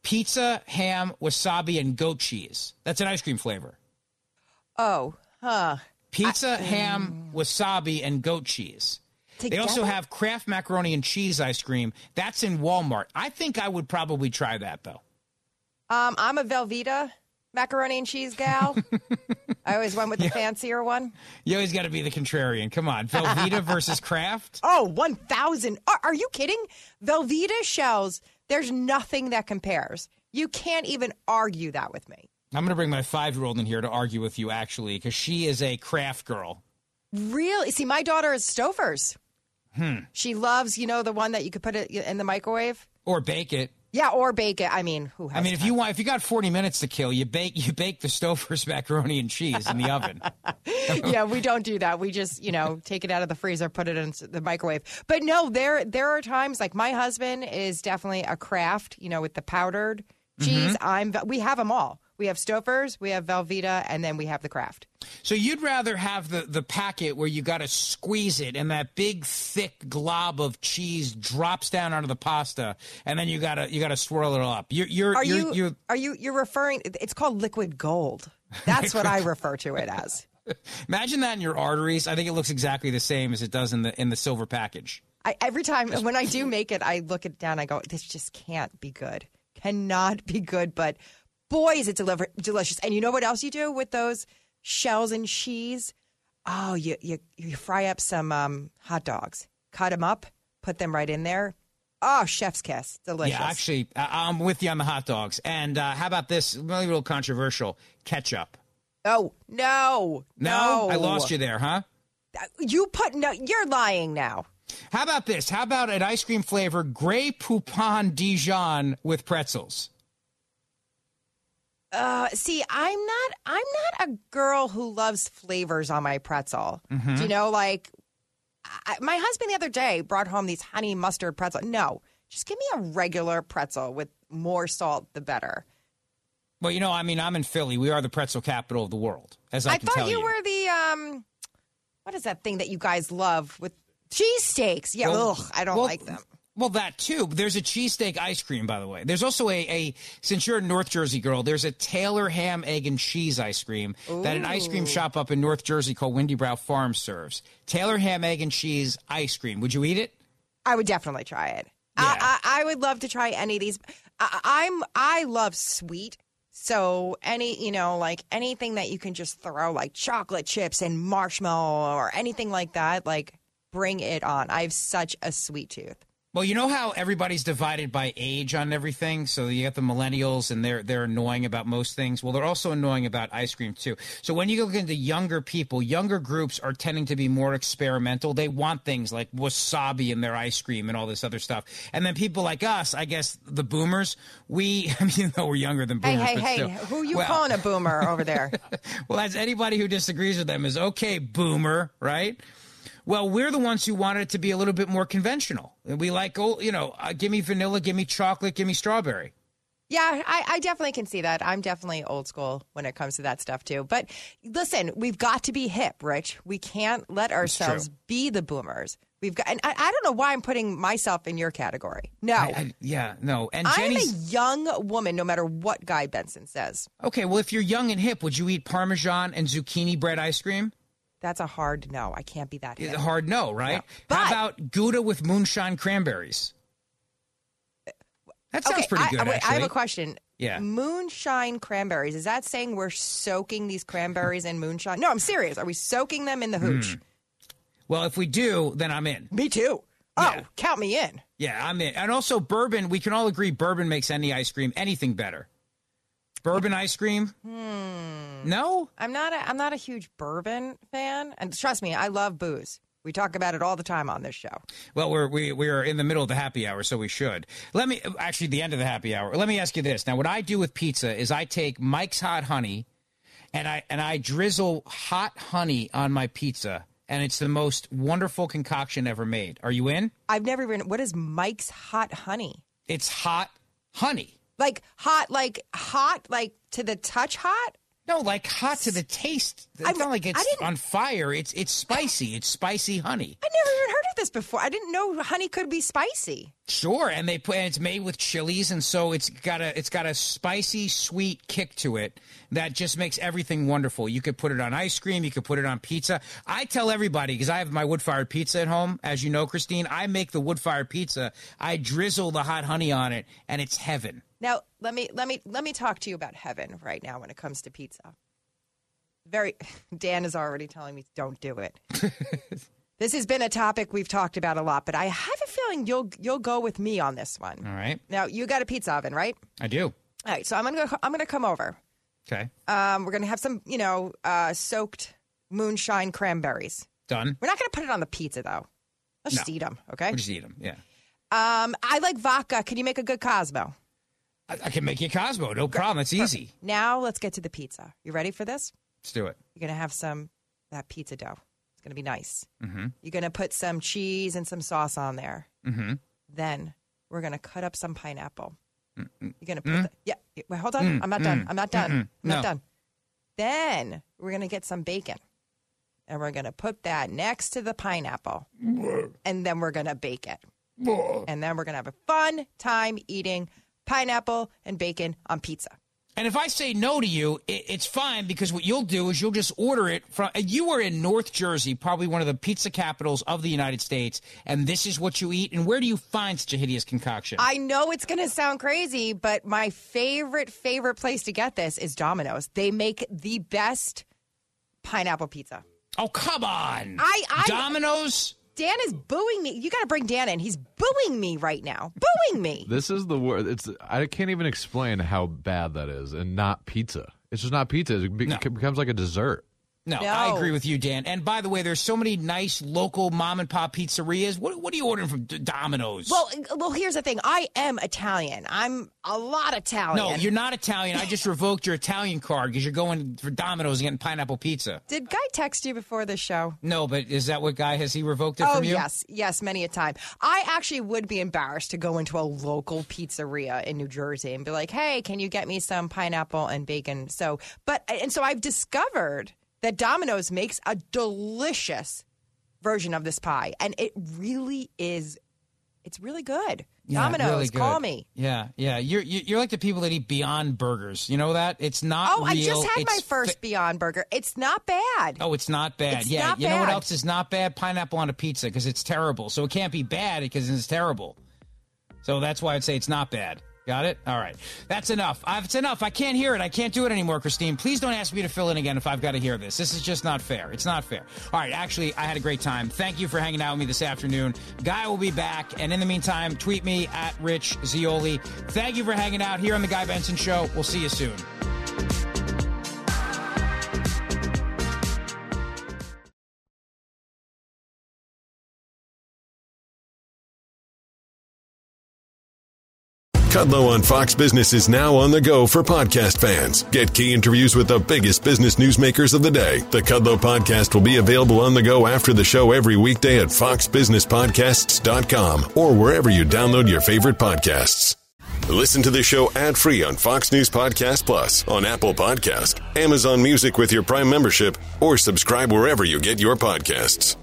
pizza, ham, wasabi, and goat cheese. That's an ice cream flavor. Oh, huh. Pizza, I, ham, wasabi, and goat cheese. Together? They also have Kraft macaroni and cheese ice cream. That's in Walmart. I think I would probably try that, though. Um, I'm a Velveeta macaroni and cheese gal. I always went with the yeah. fancier one. You always got to be the contrarian. Come on. Velveeta versus Kraft? Oh, one thousand. Are, are you kidding? Velveeta shells, there's nothing that compares. You can't even argue that with me. I'm going to bring my five-year-old in here to argue with you, actually, because she is a Kraft girl. Really? See, my daughter is Stouffer's. Hmm. She loves, you know, the one that you could put it in the microwave. Or bake it. Yeah, or bake it. I mean, who has I mean, time? if you want, if you got forty minutes to kill, you bake you bake the Stouffer's macaroni and cheese in the oven. Yeah, we don't do that. We just, you know, take it out of the freezer, put it in the microwave. But no, there there are times like my husband is definitely a Kraft, you know, with the powdered cheese. Mm-hmm. I'm we have them all. We have Stouffer's, we have Velveeta, and then we have the Kraft. So you'd rather have the, the packet where you got to squeeze it and that big thick glob of cheese drops down onto the pasta, and then you gotta you gotta swirl it up. You're you're are you're, you you're, are you you're referring? It's called liquid gold. That's what I refer to it as. Imagine that in your arteries. I think it looks exactly the same as it does in the in the silver package. I, every time when I do make it, I look it down. I go, this just can't be good. Cannot be good, but. Boy, is it deliver- delicious. And you know what else you do with those shells and cheese? Oh, you you, you fry up some um, hot dogs. Cut them up, put them right in there. Oh, chef's kiss. Delicious. Yeah, actually, I'm with you on the hot dogs. And uh, how about this? Maybe a little controversial. Ketchup. Oh, no. No? No. I lost you there, huh? You put, no, you're lying now. How about this? How about an ice cream flavor, Grey Poupon Dijon with pretzels? Uh, see, I'm not. I'm not a girl who loves flavors on my pretzel. Mm-hmm. Do you know, like I, my husband the other day brought home these honey mustard pretzel. No, just give me a regular pretzel with more salt, the better. Well, you know, I mean, I'm in Philly. We are the pretzel capital of the world, as I, I can tell you. I thought you were the um, what is that thing that you guys love with cheesesteaks? Yeah, well, ugh, I don't well, like them. Well, that too. There's a cheesesteak ice cream, by the way. There's also a, a since you're a North Jersey girl, there's a Taylor ham, egg, and cheese ice cream Ooh. that an ice cream shop up in North Jersey called Windy Brow Farms serves. Taylor ham, egg, and cheese ice cream. Would you eat it? I would definitely try it. Yeah. I, I, I would love to try any of these. I, I'm I love sweet. So any, you know, like anything that you can just throw, like chocolate chips and marshmallow or anything like that, like bring it on. I have such a sweet tooth. Well, you know how everybody's divided by age on everything? So you got the millennials, and they're they're annoying about most things. Well, they're also annoying about ice cream, too. So when you look into younger people, younger groups are tending to be more experimental. They want things like wasabi in their ice cream and all this other stuff. And then people like us, I guess the boomers, we, I mean, you know, we're younger than boomers. Hey, hey, but hey, still. who are you well, calling a boomer over there? Well, as anybody who disagrees with them is, okay, boomer, right? Well, we're the ones who wanted it to be a little bit more conventional. And we like, oh, you know, uh, give me vanilla, give me chocolate, give me strawberry. Yeah, I, I definitely can see that. I'm definitely old school when it comes to that stuff, too. But listen, we've got to be hip, Rich. We can't let ourselves be the boomers. We've got, and I, I don't know why I'm putting myself in your category. No. I, I, yeah, no. And I'm Jenny's a young woman, no matter what Guy Benson says. Okay, well, if you're young and hip, would you eat Parmesan and zucchini bread ice cream? That's a hard no. I can't be that hip. It's a hard no, right? No. But, how about Gouda with moonshine cranberries? That sounds okay, pretty good, I, wait, actually. I have a question. Yeah. Moonshine cranberries. Is that saying we're soaking these cranberries in moonshine? No, I'm serious. Are we soaking them in the hooch? Mm. Well, if we do, then I'm in. Me too. Yeah. Oh, count me in. Yeah, I'm in. And also bourbon, we can all agree bourbon makes any ice cream anything better. Bourbon ice cream? Hmm. No? I'm not a, I'm not a huge bourbon fan. And trust me, I love booze. We talk about it all the time on this show. Well, we're we we are in the middle of the happy hour, so we should. Let me actually the end of the happy hour. Let me ask you this. Now, what I do with pizza is I take Mike's Hot Honey and I and I drizzle hot honey on my pizza, and it's the most wonderful concoction ever made. Are you in? I've never even what is Mike's Hot Honey? It's hot honey. Like hot, like hot, like to the touch hot? No, like hot to the taste. It's I'm- not like I it's didn't- on fire. It's it's spicy. It's spicy honey. I never even heard of this before. I didn't know honey could be spicy. Sure, and they put and it's made with chilies, and so it's got a it's got a spicy, sweet kick to it that just makes everything wonderful. You could put it on ice cream, you could put it on pizza. I tell everybody, because I have my wood-fired pizza at home, as you know, Christine. I make the wood-fired pizza. I drizzle the hot honey on it, and it's heaven. Now, let me let me let me talk to you about heaven right now when it comes to pizza. Very Dan is already telling me don't do it. This has been a topic we've talked about a lot, but I have a feeling you'll you'll go with me on this one. All right. Now, you got a pizza oven, right? I do. All right, so I'm going to I'm going to come over. Okay. Um, we're going to have some, you know, uh, soaked moonshine cranberries. Done. We're not going to put it on the pizza though. Let's just No. eat them, okay? We'll just eat them, yeah. Um, I like vodka. Can you make a good Cosmo? I, I can make you a Cosmo, no problem. It's easy. Now let's get to the pizza. You ready for this? Let's do it. You're going to have some that pizza dough. It's going to be nice. Mm-hmm. You're going to put some cheese and some sauce on there. Mm-hmm. Then we're going to cut up some pineapple. Mm-mm. You're going to put Mm. the, yeah. Wait, hold on. Mm, I'm not done. mm, I'm not done. mm-mm. I'm not No. done. Then we're going to get some bacon. And we're going to put that next to the pineapple. And then we're going to bake it. And then we're going to have a fun time eating pineapple and bacon on pizza. And if I say no to you, it, it's fine, because what you'll do is you'll just order it from. You are in North Jersey, probably one of the pizza capitals of the United States, and this is what you eat. And where do you find such a hideous concoction? I know it's going to sound crazy, but my favorite, favorite place to get this is Domino's. They make the best pineapple pizza. Oh, come on. I, I Domino's? Dan is booing me. You got to bring Dan in. He's booing me right now. Booing me. This is the word. It's I can't even explain how bad that is, and not pizza. It's just not pizza. It, be- it becomes like a dessert. No, No. I agree with you, Dan. And by the way, there's so many nice local mom and pop pizzerias. What, what are you ordering from D- Domino's? Well, well, here's the thing. I am Italian. I'm a lot Italian. No, you're not Italian. I just revoked your Italian card because you're going for Domino's and getting pineapple pizza. Did Guy text you before the show? No, but is that what Guy, has he revoked it Oh, from you? yes. Yes, many a time. I actually would be embarrassed to go into a local pizzeria in New Jersey and be like, hey, can you get me some pineapple and bacon? So, but, and so I've discovered that Domino's makes a delicious version of this pie. And it really is, it's really good. Yeah, Domino's, really good. call me. Yeah, yeah. You're you're like the people that eat Beyond Burgers. You know that? It's not Oh, real. I just had my It's first Beyond Burger. It's not bad. Oh, it's not bad. It's yeah, not you know what bad. else is not bad? Pineapple on a pizza, because it's terrible. So it can't be bad because it's terrible. So that's why I'd say it's not bad. Got it? All right. That's enough. I've, it's enough. I can't hear it. I can't do it anymore, Christine. Please don't ask me to fill in again if I've got to hear this. This is just not fair. It's not fair. All right. Actually, I had a great time. Thank you for hanging out with me this afternoon. Guy will be back. And in the meantime, tweet me at Rich Zeoli. Thank you for hanging out here on The Guy Benson Show. We'll see you soon. Kudlow on Fox Business is now on the go for podcast fans. Get key interviews with the biggest business newsmakers of the day. The Kudlow podcast will be available on the go after the show every weekday at fox business podcasts dot com or wherever you download your favorite podcasts. Listen to the show ad-free on Fox News Podcast Plus, on Apple Podcast, Amazon Music with your Prime membership, or subscribe wherever you get your podcasts.